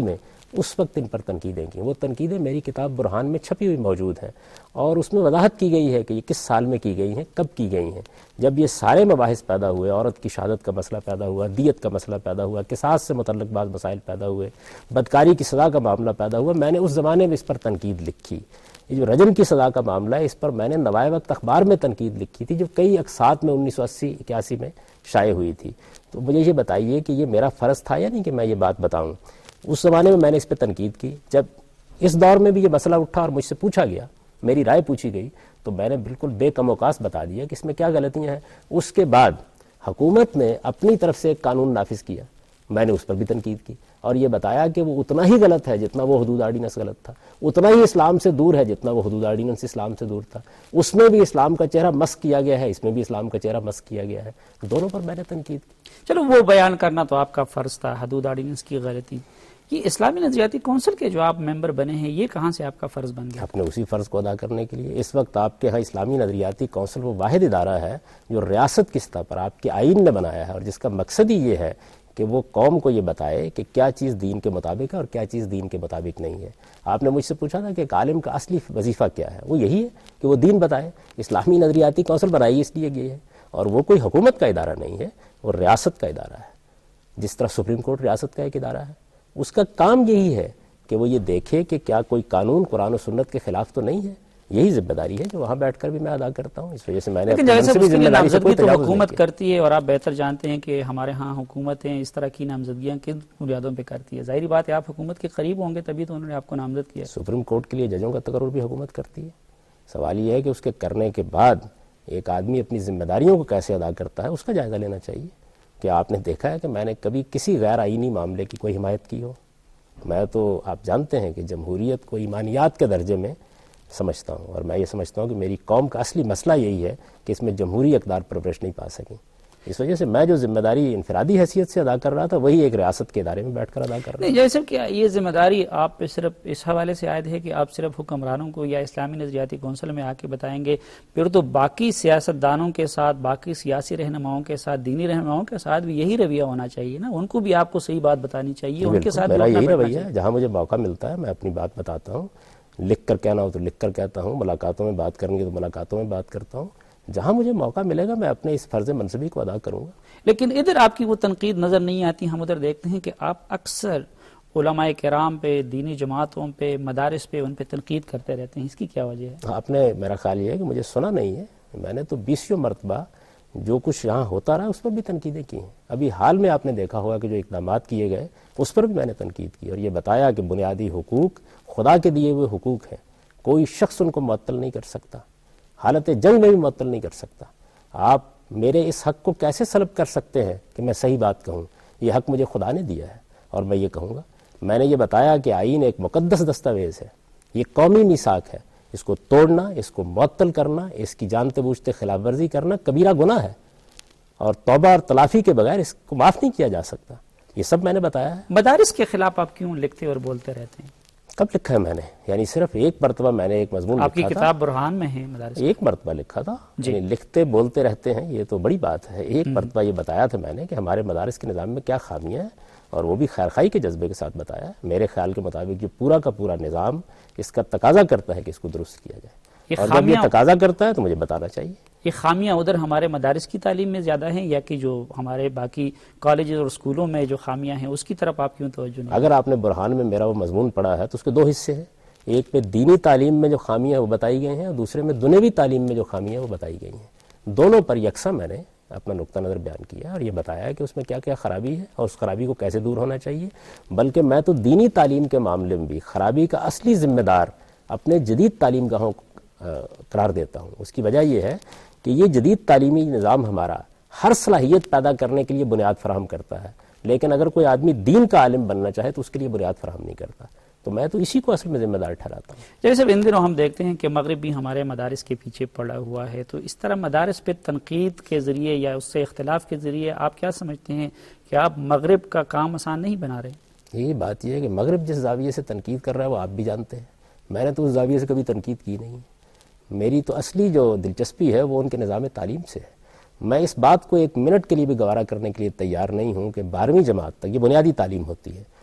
اس وقت ان پر تنقیدیں کی. وہ تنقیدیں میری کتاب برہان میں چھپی ہوئی موجود ہیں اور اس میں وضاحت کی گئی ہے کہ یہ کس سال میں کی گئی ہیں, کب کی گئی ہیں. جب یہ سارے مباحث پیدا ہوئے, عورت کی شہادت کا مسئلہ پیدا ہوا, دیت کا مسئلہ پیدا ہوا, قصاص سے متعلق بعض مسائل پیدا ہوئے, بدکاری کی سزا کا معاملہ پیدا ہوا, میں نے اس زمانے میں اس پر تنقید لکھی. یہ جو رجم کی سزا کا معاملہ ہے اس پر میں نے نوائے وقت اخبار میں تنقید لکھی تھی جو کئی اقساط میں انیس سو اسی اکیاسی میں شائع ہوئی تھی. تو مجھے یہ بتائیے کہ یہ میرا فرض تھا یا نہیں کہ میں یہ بات بتاؤں. اس زمانے میں میں نے اس پہ تنقید کی. جب اس دور میں بھی یہ مسئلہ اٹھا اور مجھ سے پوچھا گیا, میری رائے پوچھی گئی, تو میں نے بالکل بے کم اوقاس بتا دیا کہ اس میں کیا غلطیاں ہیں. اس کے بعد حکومت نے اپنی طرف سے ایک قانون نافذ کیا, میں نے اس پر بھی تنقید کی اور یہ بتایا کہ وہ اتنا ہی غلط ہے جتنا وہ حدود آرڈیننس غلط تھا, اتنا ہی اسلام سے دور ہے جتنا وہ حدود آرڈیننس اسلام سے دور تھا. اس میں بھی اسلام کا چہرہ مسخ کیا گیا ہے, اس میں بھی اسلام کا چہرہ مسخ کیا گیا ہے. دونوں پر میں نے تنقید کی. چلو وہ بیان کرنا تو آپ کا فرض تھا, حدود آرڈیننس کی غلطی. یہ اسلامی نظریاتی کونسل کے جو آپ ممبر بنے ہیں یہ کہاں سے آپ کا فرض بن گیا؟ اپنے اسی فرض کو ادا کرنے کے لیے. اس وقت آپ کے ہاں اسلامی نظریاتی کونسل وہ واحد ادارہ ہے جو ریاست کی سطح پر آپ کے آئین نے بنایا ہے اور جس کا مقصد ہی یہ ہے کہ وہ قوم کو یہ بتائے کہ کیا چیز دین کے مطابق ہے اور کیا چیز دین کے مطابق نہیں ہے. آپ نے مجھ سے پوچھا تھا کہ ایک عالم کا اصلی وظیفہ کیا ہے, وہ یہی ہے کہ وہ دین بتائے. اسلامی نظریاتی کونسل بنائی اس لیے گئی ہے اور وہ کوئی حکومت کا ادارہ نہیں ہے, وہ ریاست کا ادارہ ہے. جس طرح سپریم کورٹ ریاست کا ایک ادارہ ہے, اس کا کام یہی ہے کہ وہ یہ دیکھے کہ کیا کوئی قانون قرآن و سنت کے خلاف تو نہیں ہے. یہی ذمہ داری ہے جو وہاں بیٹھ کر بھی میں ادا کرتا ہوں. اس وجہ سے میں نے نامزدگی تو حکومت کرتی ہے اور آپ بہتر جانتے ہیں کہ ہمارے ہاں حکومتیں اس طرح کی نامزدگیاں کن بنیادوں پہ کرتی ہے. ظاہری بات ہے آپ حکومت کے قریب ہوں گے تبھی تو انہوں نے آپ کو نامزد کیا. سپریم کورٹ کے لیے ججوں کا تقرر بھی حکومت کرتی ہے. سوال یہ ہے کہ اس کے کرنے کے بعد ایک آدمی اپنی ذمہ داریوں کو کیسے ادا کرتا ہے, اس کا جائزہ لینا چاہیے. کہ آپ نے دیکھا ہے کہ میں نے کبھی کسی غیر آئینی معاملے کی کوئی حمایت کی ہو؟ میں تو آپ جانتے ہیں کہ جمہوریت کو ایمانیات کے درجے میں سمجھتا ہوں اور میں یہ سمجھتا ہوں کہ میری قوم کا اصلی مسئلہ یہی ہے کہ اس میں جمہوری اقدار پرورش نہیں پا سکیں. اس وجہ سے میں جو ذمہ داری انفرادی حیثیت سے ادا کر رہا تھا وہی ایک ریاست کے ادارے میں بیٹھ کر ادا کر رہا ہوں. جیسے کہ یہ ذمہ داری آپ پہ صرف اس حوالے سے عائد ہے کہ آپ صرف حکمرانوں کو یا اسلامی نظریاتی کونسل میں آ کے بتائیں گے, پھر تو باقی سیاست دانوں کے ساتھ, باقی سیاسی رہنماؤں کے ساتھ, دینی رہنماؤں کے ساتھ بھی یہی رویہ ہونا چاہیے نا. ان کو بھی آپ کو صحیح بات بتانی چاہیے. ان کے ساتھ میرا یہی رویہ ہے, جہاں مجھے موقع ملتا ہے میں اپنی بات بتاتا ہوں. لکھ کر کہنا ہو تو لکھ کر کہتا ہوں, ملاقاتوں میں بات کریں گے تو ملاقاتوں میں بات کرتا ہوں. جہاں مجھے موقع ملے گا میں اپنے اس فرض منصبی کو ادا کروں گا. لیکن ادھر آپ کی وہ تنقید نظر نہیں آتی. ہم ادھر دیکھتے ہیں کہ آپ اکثر علماء کرام پہ, دینی جماعتوں پہ, مدارس پہ ان پہ تنقید کرتے رہتے ہیں. اس کی کیا وجہ ہے؟ آپ نے, میرا خیال یہ ہے کہ مجھے سنا نہیں ہے. میں نے تو بیسیوں مرتبہ جو کچھ یہاں ہوتا رہا اس پر بھی تنقیدیں کی ہیں. ابھی حال میں آپ نے دیکھا ہوگا کہ جو اقدامات کیے گئے اس پر بھی میں نے تنقید کی اور یہ بتایا کہ بنیادی حقوق خدا کے دیے ہوئے حقوق ہیں, کوئی شخص ان کو معطل نہیں کر سکتا, حالت جنگ میں بھی معطل نہیں کر سکتا. آپ میرے اس حق کو کیسے سلب کر سکتے ہیں کہ میں صحیح بات کہوں؟ یہ حق مجھے خدا نے دیا ہے اور میں یہ کہوں گا. میں نے یہ بتایا کہ آئین ایک مقدس دستاویز ہے, یہ قومی میثاق ہے. اس کو توڑنا, اس کو معطل کرنا, اس کی جانتے بوجھتے خلاف ورزی کرنا کبیرہ گناہ ہے اور توبہ اور تلافی کے بغیر اس کو معاف نہیں کیا جا سکتا. یہ سب میں نے بتایا ہے. مدارس کے خلاف آپ کیوں لکھتے اور بولتے رہتے ہیں؟ کب لکھا ہے میں نے؟ یعنی صرف ایک مرتبہ میں نے ایک مضمون آپ کی کتاب برہان میں ہے مدارس, ایک مرتبہ لکھا تھا. یعنی لکھتے بولتے رہتے ہیں یہ تو بڑی بات ہے. ایک مرتبہ یہ بتایا تھا میں نے کہ ہمارے مدارس کے نظام میں کیا خامیاں ہیں اور وہ بھی خیرخواہی کے جذبے کے ساتھ بتایا. میرے خیال کے مطابق جو پورا کا پورا نظام اس کا تقاضا کرتا ہے کہ اس کو درست کیا جائے اور جب یہ تقاضا کرتا ہے تو مجھے بتانا چاہیے. یہ خامیاں ادھر ہمارے مدارس کی تعلیم میں زیادہ ہیں یا کہ جو ہمارے باقی کالجز اور اسکولوں میں جو خامیاں ہیں اس کی طرف آپ کیوں توجہ نہیں؟ اگر آپ نے برہان میں میرا وہ مضمون پڑھا ہے تو اس کے دو حصے ہیں. ایک میں دینی تعلیم میں جو خامیاں وہ بتائی گئی ہیں اور دوسرے میں دنیوی تعلیم میں جو خامیاں وہ بتائی گئی ہیں. دونوں پر یکساں میں نے اپنا نقطہ نظر بیان کیا اور یہ بتایا کہ اس میں کیا کیا خرابی ہے اور اس خرابی کو کیسے دور ہونا چاہیے. بلکہ میں تو دینی تعلیم کے معاملے میں بھی خرابی کا اصلی ذمہ دار اپنے جدید تعلیم گاہوں کو قرار دیتا ہوں. اس کی وجہ یہ ہے کہ یہ جدید تعلیمی نظام ہمارا ہر صلاحیت پیدا کرنے کے لیے بنیاد فراہم کرتا ہے, لیکن اگر کوئی آدمی دین کا عالم بننا چاہے تو اس کے لیے بنیاد فراہم نہیں کرتا. تو میں تو اسی کو اصل میں ذمہ دار ٹھہراتا ہوں. جیسے ان دنوں ہم دیکھتے ہیں کہ مغرب بھی ہمارے مدارس کے پیچھے پڑا ہوا ہے, تو اس طرح مدارس پہ تنقید کے ذریعے یا اس سے اختلاف کے ذریعے آپ کیا سمجھتے ہیں کہ آپ مغرب کا کام آسان نہیں بنا رہے؟ یہ بات یہ ہے کہ مغرب جس زاویے سے تنقید کر رہا ہے وہ آپ بھی جانتے ہیں. میں نے تو اس زاویے سے کبھی تنقید کی نہیں. میری تو اصلی جو دلچسپی ہے وہ ان کے نظام تعلیم سے ہے. میں اس بات کو ایک منٹ کے لیے بھی گوارا کرنے کے لیے تیار نہیں ہوں کہ بارہویں جماعت تک یہ بنیادی تعلیم ہوتی ہے,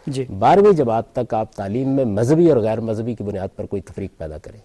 جی بارہویں جماعت تک آپ تعلیم میں مذہبی اور غیر مذہبی کی بنیاد پر کوئی تفریق پیدا کریں.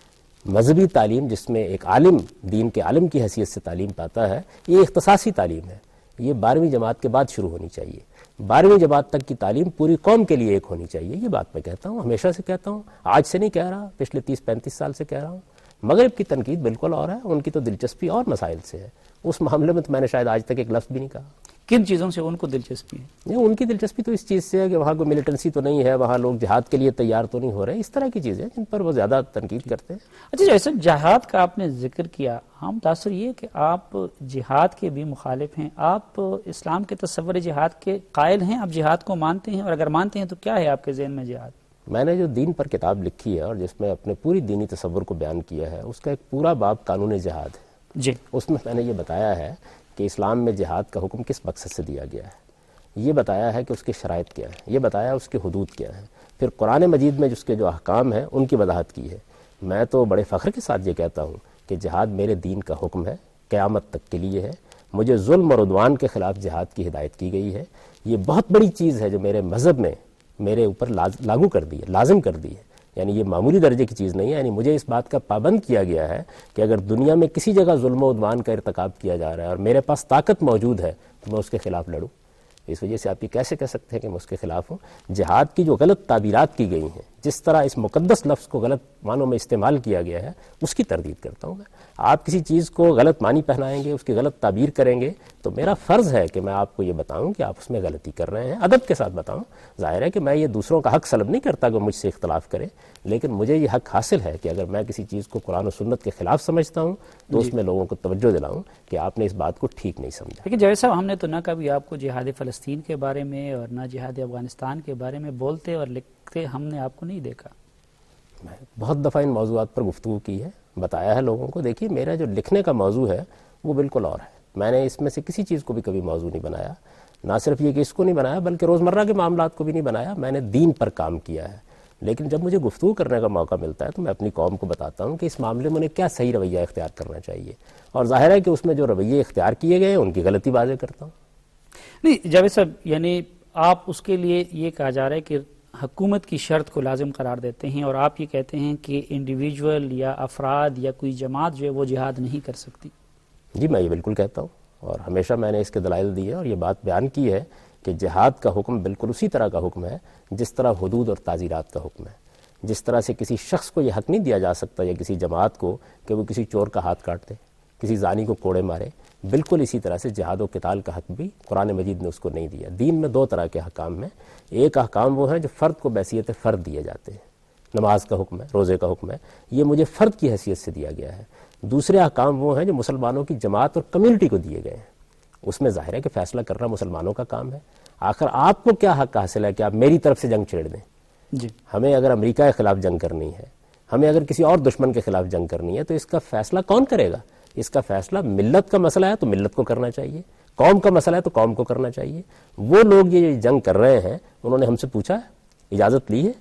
مذہبی تعلیم جس میں ایک عالم دین کے عالم کی حیثیت سے تعلیم پاتا ہے، یہ اختصاصی تعلیم ہے، یہ بارہویں جماعت کے بعد شروع ہونی چاہیے. بارہویں جماعت تک کی تعلیم پوری قوم کے لیے ایک ہونی چاہیے. یہ بات میں کہتا ہوں، ہمیشہ سے کہتا ہوں، آج سے نہیں کہہ رہا، پچھلے تیس پینتیس سال سے کہہ رہا ہوں. مغرب کی تنقید بالکل اور ہے، ان کی تو دلچسپی اور مسائل سے ہے. اس معاملے میں تو میں نے شاید آج تک ایک لفظ بھی نہیں کہا. کن چیزوں سے ان کو دلچسپی ہے؟ ان کی دلچسپی تو اس چیز سے ہے کہ وہاں کوئی ملیٹنسی تو نہیں ہے، وہاں لوگ جہاد کے لیے تیار تو نہیں ہو رہے، اس طرح کی چیزیں جن پر وہ زیادہ تنقید کرتے ہیں. اچھا، جیسے جہاد کا آپ نے ذکر کیا، ہم تاثر یہ کہ آپ جہاد کے بھی مخالف ہیں، آپ اسلام کے تصور جہاد کے قائل ہیں، آپ جہاد کو مانتے ہیں، اور اگر مانتے ہیں تو کیا ہے آپ کے ذہن میں جہاد؟ میں نے جو دین پر کتاب لکھی ہے اور جس میں اپنے پوری دینی تصور کو بیان کیا ہے، اس کا ایک پورا باب قانون جہاد ہے. جی اس میں میں نے یہ بتایا ہے کہ اسلام میں جہاد کا حکم کس مقصد سے دیا گیا ہے، یہ بتایا ہے کہ اس کی شرائط کیا ہے، یہ بتایا اس کی حدود کیا ہے، پھر قرآن مجید میں جس کے جو احکام ہیں ان کی وضاحت کی ہے. میں تو بڑے فخر کے ساتھ یہ کہتا ہوں کہ جہاد میرے دین کا حکم ہے، قیامت تک کے لیے ہے. مجھے ظلم اور عدوان کے خلاف جہاد کی ہدایت کی گئی ہے. یہ بہت بڑی چیز ہے جو میرے مذہب میں میرے اوپر لاگو کر دی ہے، لازم کر دی ہے. یعنی یہ معمولی درجے کی چیز نہیں ہے. یعنی مجھے اس بات کا پابند کیا گیا ہے کہ اگر دنیا میں کسی جگہ ظلم و عدوان کا ارتکاب کیا جا رہا ہے اور میرے پاس طاقت موجود ہے تو میں اس کے خلاف لڑوں. اس وجہ سے آپ یہ کیسے کہہ سکتے ہیں کہ میں اس کے خلاف ہوں؟ جہاد کی جو غلط تعبیرات کی گئی ہیں، جس طرح اس مقدس لفظ کو غلط معنوں میں استعمال کیا گیا ہے، اس کی تردید کرتا ہوں میں. آپ کسی چیز کو غلط معنی پہنائیں گے، اس کی غلط تعبیر کریں گے، تو میرا فرض ہے کہ میں آپ کو یہ بتاؤں کہ آپ اس میں غلطی کر رہے ہیں، ادب کے ساتھ بتاؤں. ظاہر ہے کہ میں یہ دوسروں کا حق سلب نہیں کرتا کہ مجھ سے اختلاف کرے، لیکن مجھے یہ حق حاصل ہے کہ اگر میں کسی چیز کو قرآن و سنت کے خلاف سمجھتا ہوں تو اس میں لوگوں کو توجہ دلاؤں کہ آپ نے اس بات کو ٹھیک نہیں سمجھا. لیکن جیسا ہم نے تو نہ کبھی آپ کو جہاد فلسطین کے بارے میں اور نہ جہاد افغانستان کے بارے میں بولتے اور لکھتے ہم نے آپ کو نہیں دیکھا. میں بہت دفعہ ان موضوعات پر گفتگو کی ہے، بتایا ہے لوگوں کو. دیکھیے میرا جو لکھنے کا موضوع ہے وہ بالکل اور ہے. میں نے اس میں سے کسی چیز کو بھی کبھی موضوع نہیں بنایا. نہ صرف یہ کہ اس کو نہیں بنایا بلکہ روزمرہ کے معاملات کو بھی نہیں بنایا. میں نے دین پر کام کیا ہے. لیکن جب مجھے گفتگو کرنے کا موقع ملتا ہے تو میں اپنی قوم کو بتاتا ہوں کہ اس معاملے میں انہیں کیا صحیح رویہ اختیار کرنا چاہیے، اور ظاہر ہے کہ اس میں جو رویے اختیار کیے گئے ہیں ان کی غلطی واضح کرتا ہوں. نہیں جاوید صاحب، یعنی آپ اس کے لیے یہ کہا جا رہا ہے کہ حکومت کی شرط کو لازم قرار دیتے ہیں، اور آپ یہ کہتے ہیں کہ انڈیویجول یا افراد یا کوئی جماعت جو ہے وہ جہاد نہیں کر سکتی. جی میں یہ بالکل کہتا ہوں، اور ہمیشہ میں نے اس کے دلائل دیے اور یہ بات بیان کی ہے کہ جہاد کا حکم بالکل اسی طرح کا حکم ہے جس طرح حدود اور تعزیرات کا حکم ہے. جس طرح سے کسی شخص کو یہ حق نہیں دیا جا سکتا یا کسی جماعت کو کہ وہ کسی چور کا ہاتھ کاٹ دے، کسی زانی کو کوڑے مارے، بالکل اسی طرح سے جہاد و قتال کا حق بھی قرآن مجید نے اس کو نہیں دیا. دین میں دو طرح کے احکام ہیں. ایک احکام وہ ہیں جو فرد کو بحیثیت فرد دیے جاتے ہیں، نماز کا حکم ہے، روزے کا حکم ہے، یہ مجھے فرد کی حیثیت سے دیا گیا ہے. دوسرے احکام وہ ہیں جو مسلمانوں کی جماعت اور کمیونٹی کو دیے گئے ہیں. اس میں ظاہر ہے کہ فیصلہ کرنا مسلمانوں کا کام ہے. آخر آپ کو کیا حق حاصل ہے کہ آپ میری طرف سے جنگ چھیڑ دیں؟ جی ہمیں اگر امریکہ کے خلاف جنگ کرنی ہے، ہمیں اگر کسی اور دشمن کے خلاف جنگ کرنی ہے، تو اس کا فیصلہ کون کرے گا؟ اس کا فیصلہ ملت کا مسئلہ ہے تو ملت کو کرنا چاہیے، قوم کا مسئلہ ہے تو قوم کو کرنا چاہیے. وہ لوگ یہ جنگ کر رہے ہیں انہوں نے ہم سے پوچھا ہے، اجازت لی ہے،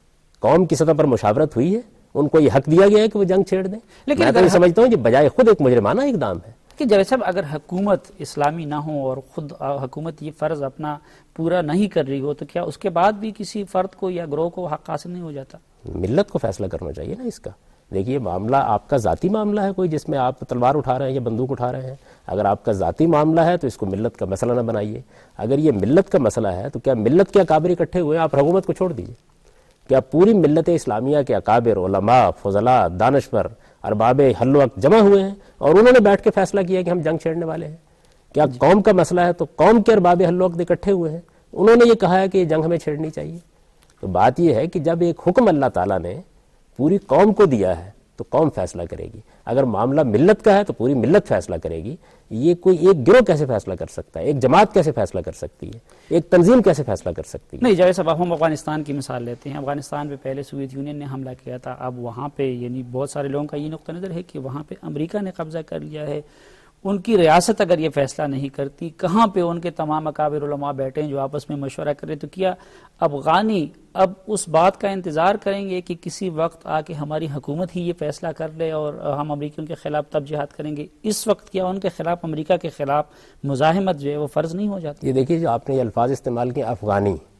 قوم کی سطح پر مشاورت ہوئی ہے، ان کو یہ حق دیا گیا ہے کہ وہ جنگ چھیڑ دیں. لیکن میں تو یہ سمجھتا ہوں کہ بجائے خود ایک مجرمانہ اقدام ہے کہ جیسے صاحب اگر حکومت اسلامی نہ ہو اور خود حکومت یہ فرض اپنا پورا نہیں کر رہی ہو تو کیا اس کے بعد بھی کسی فرد کو یا گروہ کو حق حاصل نہیں ہو جاتا؟ ملت کو فیصلہ کرنا چاہیے نا اس کا. دیکھیے معاملہ آپ کا ذاتی معاملہ ہے کوئی جس میں آپ تلوار اٹھا رہے ہیں یا بندوق اٹھا رہے ہیں. اگر آپ کا ذاتی معاملہ ہے تو اس کو ملت کا مسئلہ نہ بنائیے. اگر یہ ملت کا مسئلہ ہے تو کیا ملت کے اکابر اکٹھے ہوئے آپ حکومت کو چھوڑ دیجیے؟ کیا پوری ملت اسلامیہ کے اکابر، علماء، فضلاء، دانشور، ارباب حل و عقد جمع ہوئے ہیں اور انہوں نے بیٹھ کے فیصلہ کیا کہ ہم جنگ چھیڑنے والے ہیں؟ کیا قوم کا مسئلہ ہے تو قوم کے ارباب حل و عقد اکٹھے ہوئے ہیں، انہوں نے یہ کہا ہے کہ یہ جنگ ہمیں چھیڑنی چاہیے؟ تو بات یہ ہے کہ جب ایک حکم اللہ تعالیٰ نے پوری قوم کو دیا ہے تو قوم فیصلہ کرے گی. اگر معاملہ ملت کا ہے تو پوری ملت فیصلہ کرے گی. یہ کوئی ایک گروہ کیسے فیصلہ کر سکتا ہے؟ ایک جماعت کیسے فیصلہ کر سکتی ہے؟ ایک تنظیم کیسے فیصلہ کر سکتی ہے؟ نہیں جاوید صاحب، ہم افغانستان کی مثال لیتے ہیں. افغانستان پہ پہلے سوویت یونین نے حملہ کیا تھا. اب وہاں پہ یعنی بہت سارے لوگوں کا یہ نقطہ نظر ہے کہ وہاں پہ امریکہ نے قبضہ کر لیا ہے. ان کی ریاست اگر یہ فیصلہ نہیں کرتی، کہاں پہ ان کے تمام اکابر علماء بیٹھے ہیں جو آپس میں مشورہ کریں، تو کیا افغانی اب اس بات کا انتظار کریں گے کہ کسی وقت آ کے ہماری حکومت ہی یہ فیصلہ کر لے اور ہم امریکیوں کے خلاف تب جہاد کریں گے؟ اس وقت کیا ان کے خلاف، امریکہ کے خلاف مزاحمت جو ہے وہ فرض نہیں ہو جاتی؟ یہ دیکھیے جو آپ نے یہ الفاظ استعمال کیے افغانی،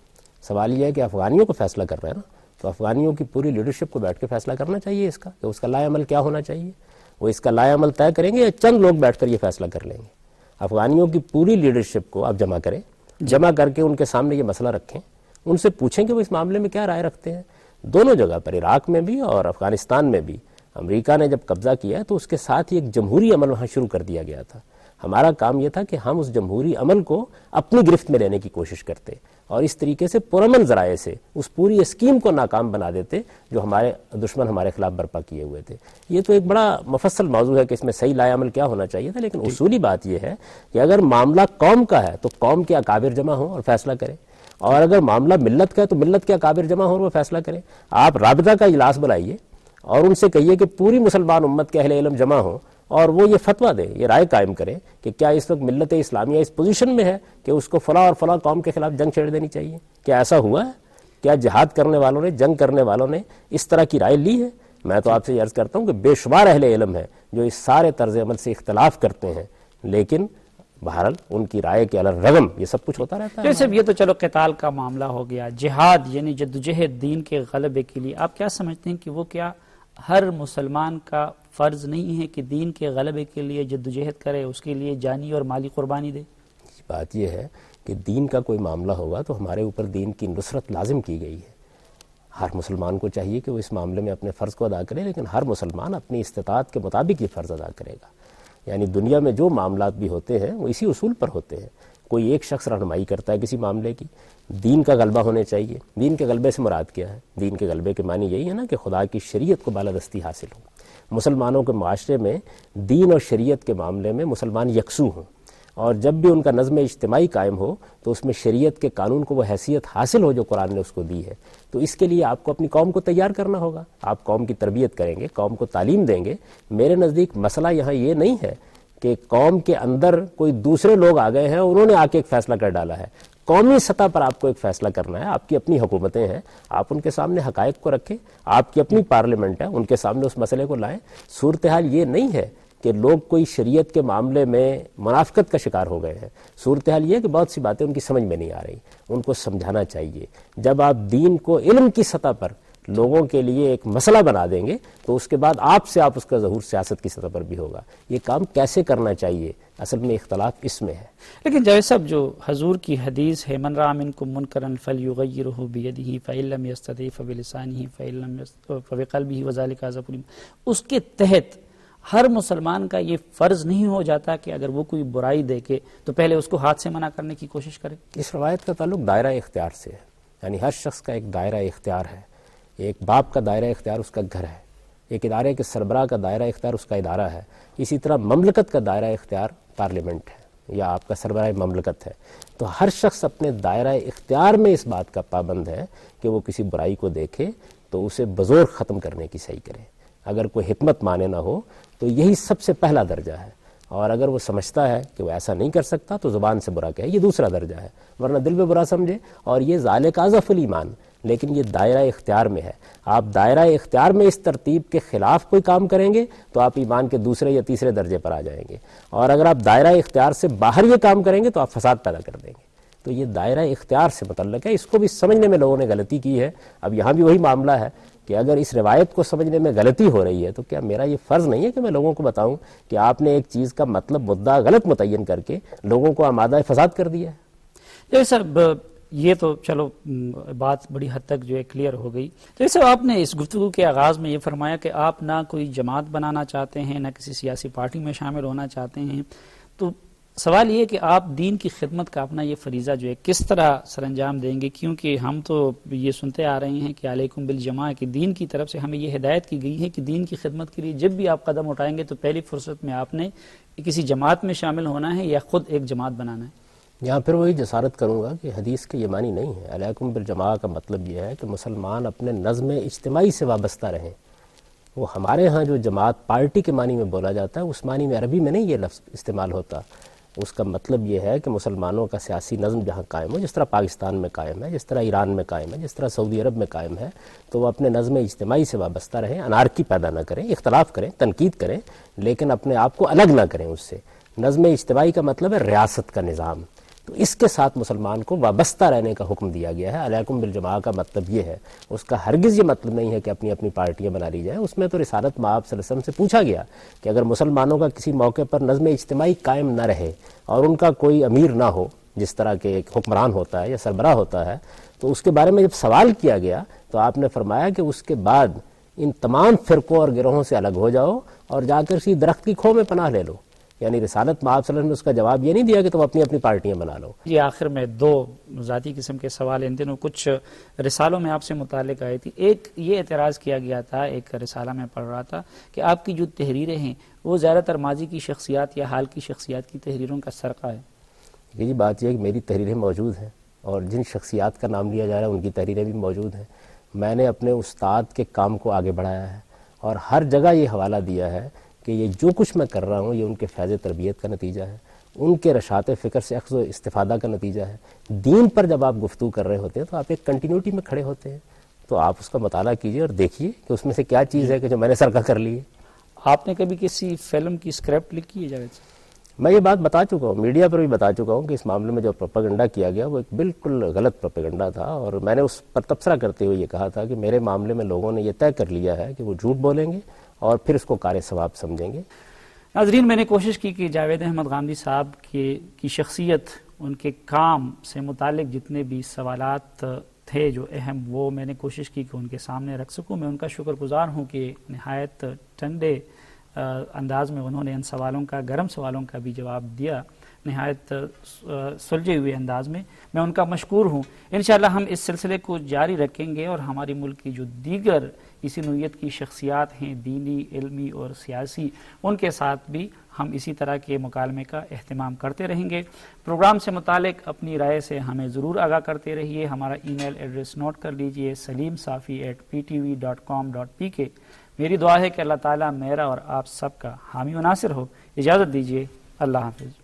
سوال یہ ہے کہ افغانیوں کو فیصلہ کر رہے ہیں نا، تو افغانیوں کی پوری لیڈرشپ کو بیٹھ کے فیصلہ کرنا چاہیے اس کا کہ اس کا لائے عمل کیا ہونا چاہیے. وہ اس کا لائے عمل طے کریں گے یا چند لوگ بیٹھ کر یہ فیصلہ کر لیں گے؟ افغانیوں کی پوری لیڈرشپ کو آپ جمع کریں، جمع کر کے ان کے سامنے یہ مسئلہ رکھیں، ان سے پوچھیں کہ وہ اس معاملے میں کیا رائے رکھتے ہیں. دونوں جگہ پر، عراق میں بھی اور افغانستان میں بھی، امریکہ نے جب قبضہ کیا تو اس کے ساتھ ہی ایک جمہوری عمل وہاں شروع کر دیا گیا تھا. ہمارا کام یہ تھا کہ ہم اس جمہوری عمل کو اپنی گرفت میں لینے کی کوشش کرتے اور اس طریقے سے پرامن ذرائع سے اس پوری اسکیم کو ناکام بنا دیتے جو ہمارے دشمن ہمارے خلاف برپا کیے ہوئے تھے. یہ تو ایک بڑا مفصل موضوع ہے کہ اس میں صحیح لائے عمل کیا ہونا چاہیے تھا، لیکن اصولی بات یہ ہے کہ اگر معاملہ قوم کا ہے تو قوم کے اکابر جمع ہوں اور فیصلہ کریں، اور اگر معاملہ ملت کا ہے تو ملت کے اکابر جمع ہوں اور وہ فیصلہ کریں. آپ رابطہ کا اجلاس بلائیے اور ان سے کہیے کہ پوری مسلمان امت کے اہل علم جمع ہوں اور وہ یہ فتویٰ دیں، یہ رائے قائم کریں کہ کیا اس وقت ملت اسلامیہ اس پوزیشن میں ہے کہ اس کو فلاں اور فلاں قوم کے خلاف جنگ چھیڑ دینی چاہیے. کیا ایسا ہوا ہے؟ کیا جہاد کرنے والوں نے، جنگ کرنے والوں نے اس طرح کی رائے لی ہے؟ میں تو آپ سے یہ عرض کرتا ہوں کہ بے شمار اہل علم ہے جو اس سارے طرز عمل سے اختلاف کرتے ہیں، لیکن بہرحال ان کی رائے کے رغم یہ سب کچھ ہوتا رہتا ہے. جیسے یہ تو چلو قتال کا معاملہ ہو گیا، جہاد یعنی جدوجہد دین کے غلبے کے لیے، آپ کیا سمجھتے ہیں کہ وہ کیا ہر مسلمان کا فرض نہیں ہے کہ دین کے غلبے کے لیے جدوجہد کرے، اس کے لیے جانی اور مالی قربانی دے؟ بات یہ ہے کہ دین کا کوئی معاملہ ہوگا تو ہمارے اوپر دین کی نصرت لازم کی گئی ہے. ہر مسلمان کو چاہیے کہ وہ اس معاملے میں اپنے فرض کو ادا کرے، لیکن ہر مسلمان اپنی استطاعت کے مطابق یہ فرض ادا کرے گا. یعنی دنیا میں جو معاملات بھی ہوتے ہیں وہ اسی اصول پر ہوتے ہیں. کوئی ایک شخص رہنمائی کرتا ہے کسی معاملے کی، دین کا غلبہ ہونے چاہیے. دین کے غلبے سے مراد کیا ہے؟ دین کے غلبے کے معنی یہی ہے نا کہ خدا کی شریعت کو بالادستی حاصل ہو، مسلمانوں کے معاشرے میں دین اور شریعت کے معاملے میں مسلمان یکسو ہوں، اور جب بھی ان کا نظم اجتماعی قائم ہو تو اس میں شریعت کے قانون کو وہ حیثیت حاصل ہو جو قرآن نے اس کو دی ہے. تو اس کے لیے آپ کو اپنی قوم کو تیار کرنا ہوگا. آپ قوم کی تربیت کریں گے، قوم کو تعلیم دیں گے. میرے نزدیک مسئلہ یہاں یہ نہیں ہے کہ قوم کے اندر کوئی دوسرے لوگ آ گئے ہیں، انہوں نے آ کے ایک فیصلہ کر ڈالا ہے. قومی سطح پر آپ کو ایک فیصلہ کرنا ہے. آپ کی اپنی حکومتیں ہیں، آپ ان کے سامنے حقائق کو رکھیں. آپ کی اپنی پارلیمنٹ ہے، ان کے سامنے اس مسئلے کو لائیں. صورتحال یہ نہیں ہے کہ لوگ کوئی شریعت کے معاملے میں منافقت کا شکار ہو گئے ہیں. صورتحال یہ ہے کہ بہت سی باتیں ان کی سمجھ میں نہیں آ رہی، ان کو سمجھانا چاہیے. جب آپ دین کو علم کی سطح پر لوگوں کے لیے ایک مسئلہ بنا دیں گے تو اس کے بعد آپ سے آپ اس کا ظہور سیاست کی سطح پر بھی ہوگا. یہ کام کیسے کرنا چاہیے، اصل میں اختلاف اس میں ہے. لیکن جاوید صاحب، جو حضور کی حدیث ہے من رأى منکم منکرا فلیغیرہ بیدہ فإن لم یستطع فبلسانہ فإن لم یستطع فبقلبہ وذلک اضعف الایمان، اس کے تحت ہر مسلمان کا یہ فرض نہیں ہو جاتا کہ اگر وہ کوئی برائی دیکھے تو پہلے اس کو ہاتھ سے منع کرنے کی کوشش کرے؟ اس روایت کا تعلق دائرہ اختیار سے ہے. یعنی ہر شخص کا ایک دائرہ اختیار ہے. ایک باپ کا دائرہ اختیار اس کا گھر ہے، ایک ادارے کے سربراہ کا دائرہ اختیار اس کا ادارہ ہے. اسی طرح مملکت کا دائرہ اختیار پارلیمنٹ ہے یا آپ کا سربراہ مملکت ہے. تو ہر شخص اپنے دائرہ اختیار میں اس بات کا پابند ہے کہ وہ کسی برائی کو دیکھے تو اسے بزور ختم کرنے کی صحیح کرے. اگر کوئی حکمت مانے نہ ہو تو یہی سب سے پہلا درجہ ہے، اور اگر وہ سمجھتا ہے کہ وہ ایسا نہیں کر سکتا تو زبان سے برا کہے، یہ دوسرا درجہ ہے. ورنہ دل میں برا سمجھے، اور یہ ذالک اضعف الایمان. لیکن یہ دائرہ اختیار میں ہے. آپ دائرہ اختیار میں اس ترتیب کے خلاف کوئی کام کریں گے تو آپ ایمان کے دوسرے یا تیسرے درجے پر آ جائیں گے، اور اگر آپ دائرہ اختیار سے باہر یہ کام کریں گے تو آپ فساد پیدا کر دیں گے. تو یہ دائرہ اختیار سے متعلق ہے. اس کو بھی سمجھنے میں لوگوں نے غلطی کی ہے. اب یہاں بھی وہی معاملہ ہے کہ اگر اس روایت کو سمجھنے میں غلطی ہو رہی ہے تو کیا میرا یہ فرض نہیں ہے کہ میں لوگوں کو بتاؤں کہ آپ نے ایک چیز کا مطلب مدعا غلط متعین کر کے لوگوں کو آمادہ فساد کر دیا ہے؟ جیسے یہ تو چلو بات بڑی حد تک جو ہے کلیئر ہو گئی. جیسے آپ نے اس گفتگو کے آغاز میں یہ فرمایا کہ آپ نہ کوئی جماعت بنانا چاہتے ہیں، نہ کسی سیاسی پارٹی میں شامل ہونا چاہتے ہیں. تو سوال یہ کہ آپ دین کی خدمت کا اپنا یہ فریضہ جو ہے کس طرح سر انجام دیں گے؟ کیونکہ ہم تو یہ سنتے آ رہے ہیں کہ علیکم بالجماع، کہ دین کی طرف سے ہمیں یہ ہدایت کی گئی ہے کہ دین کی خدمت کے لیے جب بھی آپ قدم اٹھائیں گے تو پہلی فرصت میں آپ نے کسی جماعت میں شامل ہونا ہے یا خود ایک جماعت بنانا ہے. یہاں پھر وہی جسارت کروں گا کہ حدیث کے یہ معنی نہیں ہے. علیکم بالجماع کا مطلب یہ ہے کہ مسلمان اپنے نظم اجتماعی سے وابستہ رہیں. وہ ہمارے ہاں جو جماعت پارٹی کے معنی میں بولا جاتا ہے اس معنی میں عربی میں نہیں یہ لفظ استعمال ہوتا. اس کا مطلب یہ ہے کہ مسلمانوں کا سیاسی نظم جہاں قائم ہو، جس طرح پاکستان میں قائم ہے، جس طرح ایران میں قائم ہے، جس طرح سعودی عرب میں قائم ہے، تو وہ اپنے نظم اجتماعی سے وابستہ رہیں. انارکی پیدا نہ کریں، اختلاف کریں، تنقید کریں، لیکن اپنے آپ کو الگ نہ کریں اس سے. نظم اجتماعی کا مطلب ہے ریاست کا نظام. تو تو اس کے ساتھ مسلمان کو وابستہ رہنے کا حکم دیا گیا ہے. علیکم بالجماع کا مطلب یہ ہے, اس کا ہرگز یہ مطلب نہیں ہے کہ اپنی اپنی پارٹیاں بنا لی جائیں. اس میں تو رسالت مآب صلی اللہ علیہ وسلم سے پوچھا گیا کہ اگر مسلمانوں کا کسی موقع پر نظم اجتماعی قائم نہ رہے اور ان کا کوئی امیر نہ ہو, جس طرح کے ایک حکمران ہوتا ہے یا سربراہ ہوتا ہے, تو اس کے بارے میں جب سوال کیا گیا تو آپ نے فرمایا کہ اس کے بعد ان تمام فرقوں اور گروہوں سے الگ ہو جاؤ اور جا کر اسی درخت کی کھو میں پناہ لے لو. یعنی رسالت مآب صلی اللہ علیہ وسلم نے اس کا جواب یہ نہیں دیا کہ تم اپنی اپنی پارٹیاں بنا لو. جی آخر میں دو ذاتی قسم کے سوال ان دنوں کچھ رسالوں میں آپ سے متعلق آئی تھی. ایک یہ اعتراض کیا گیا تھا, ایک رسالہ میں پڑھ رہا تھا کہ آپ کی جو تحریریں ہیں وہ زیادہ تر ماضی کی شخصیات یا حال کی شخصیات کی تحریروں کا سرقہ ہے. یہ جی بات یہ ہے کہ میری تحریریں موجود ہیں اور جن شخصیات کا نام لیا جا رہا ہے ان کی تحریریں بھی موجود ہیں. میں نے اپنے استاد کے کام کو آگے بڑھایا ہے اور ہر جگہ یہ حوالہ دیا ہے کہ یہ جو کچھ میں کر رہا ہوں یہ ان کے فیض تربیت کا نتیجہ ہے, ان کے رشات فکر سے اخذ و استفادہ کا نتیجہ ہے. دین پر جب آپ گفتگو کر رہے ہوتے ہیں تو آپ ایک کنٹینیوٹی میں کھڑے ہوتے ہیں, تو آپ اس کا مطالعہ کیجئے اور دیکھیے کہ اس میں سے کیا چیز ہے کہ جو میں نے سرقہ کر لی ہے. آپ نے کبھی کسی فلم کی اسکرپٹ لکھی ہے جاوید صاحب؟ میں یہ بات بتا چکا ہوں, میڈیا پر بھی بتا چکا ہوں کہ اس معاملے میں جو پروپیگنڈا کیا گیا وہ ایک بالکل غلط پروپیگنڈا تھا, اور میں نے اس پر تبصرہ کرتے ہوئے یہ کہا تھا کہ میرے معاملے میں لوگوں نے یہ طے کر لیا ہے کہ وہ جھوٹ بولیں گے اور پھر اس کو کار ثواب سمجھیں گے. ناظرین, میں نے کوشش کی کہ جاوید احمد غامدی صاحب کی کی شخصیت, ان کے کام سے متعلق جتنے بھی سوالات تھے جو اہم, وہ میں نے کوشش کی کہ ان کے سامنے رکھ سکوں. میں ان کا شکر گزار ہوں کہ نہایت ٹھنڈے انداز میں انہوں نے ان سوالوں کا, گرم سوالوں کا بھی جواب دیا, نہایت سلجھے ہوئے انداز میں. میں ان کا مشکور ہوں. انشاءاللہ ہم اس سلسلے کو جاری رکھیں گے اور ہماری ملک کی جو دیگر اسی نوعیت کی شخصیات ہیں, دینی, علمی اور سیاسی, ان کے ساتھ بھی ہم اسی طرح کے مکالمے کا اہتمام کرتے رہیں گے. پروگرام سے متعلق اپنی رائے سے ہمیں ضرور آگاہ کرتے رہیے. ہمارا ای میل ایڈریس نوٹ کر لیجئے, Saleem Safi at P T V dot com dot P K. میری دعا ہے کہ اللہ تعالیٰ میرا اور آپ سب کا حامی و ناصر ہو. اجازت دیجیے, اللہ حافظ.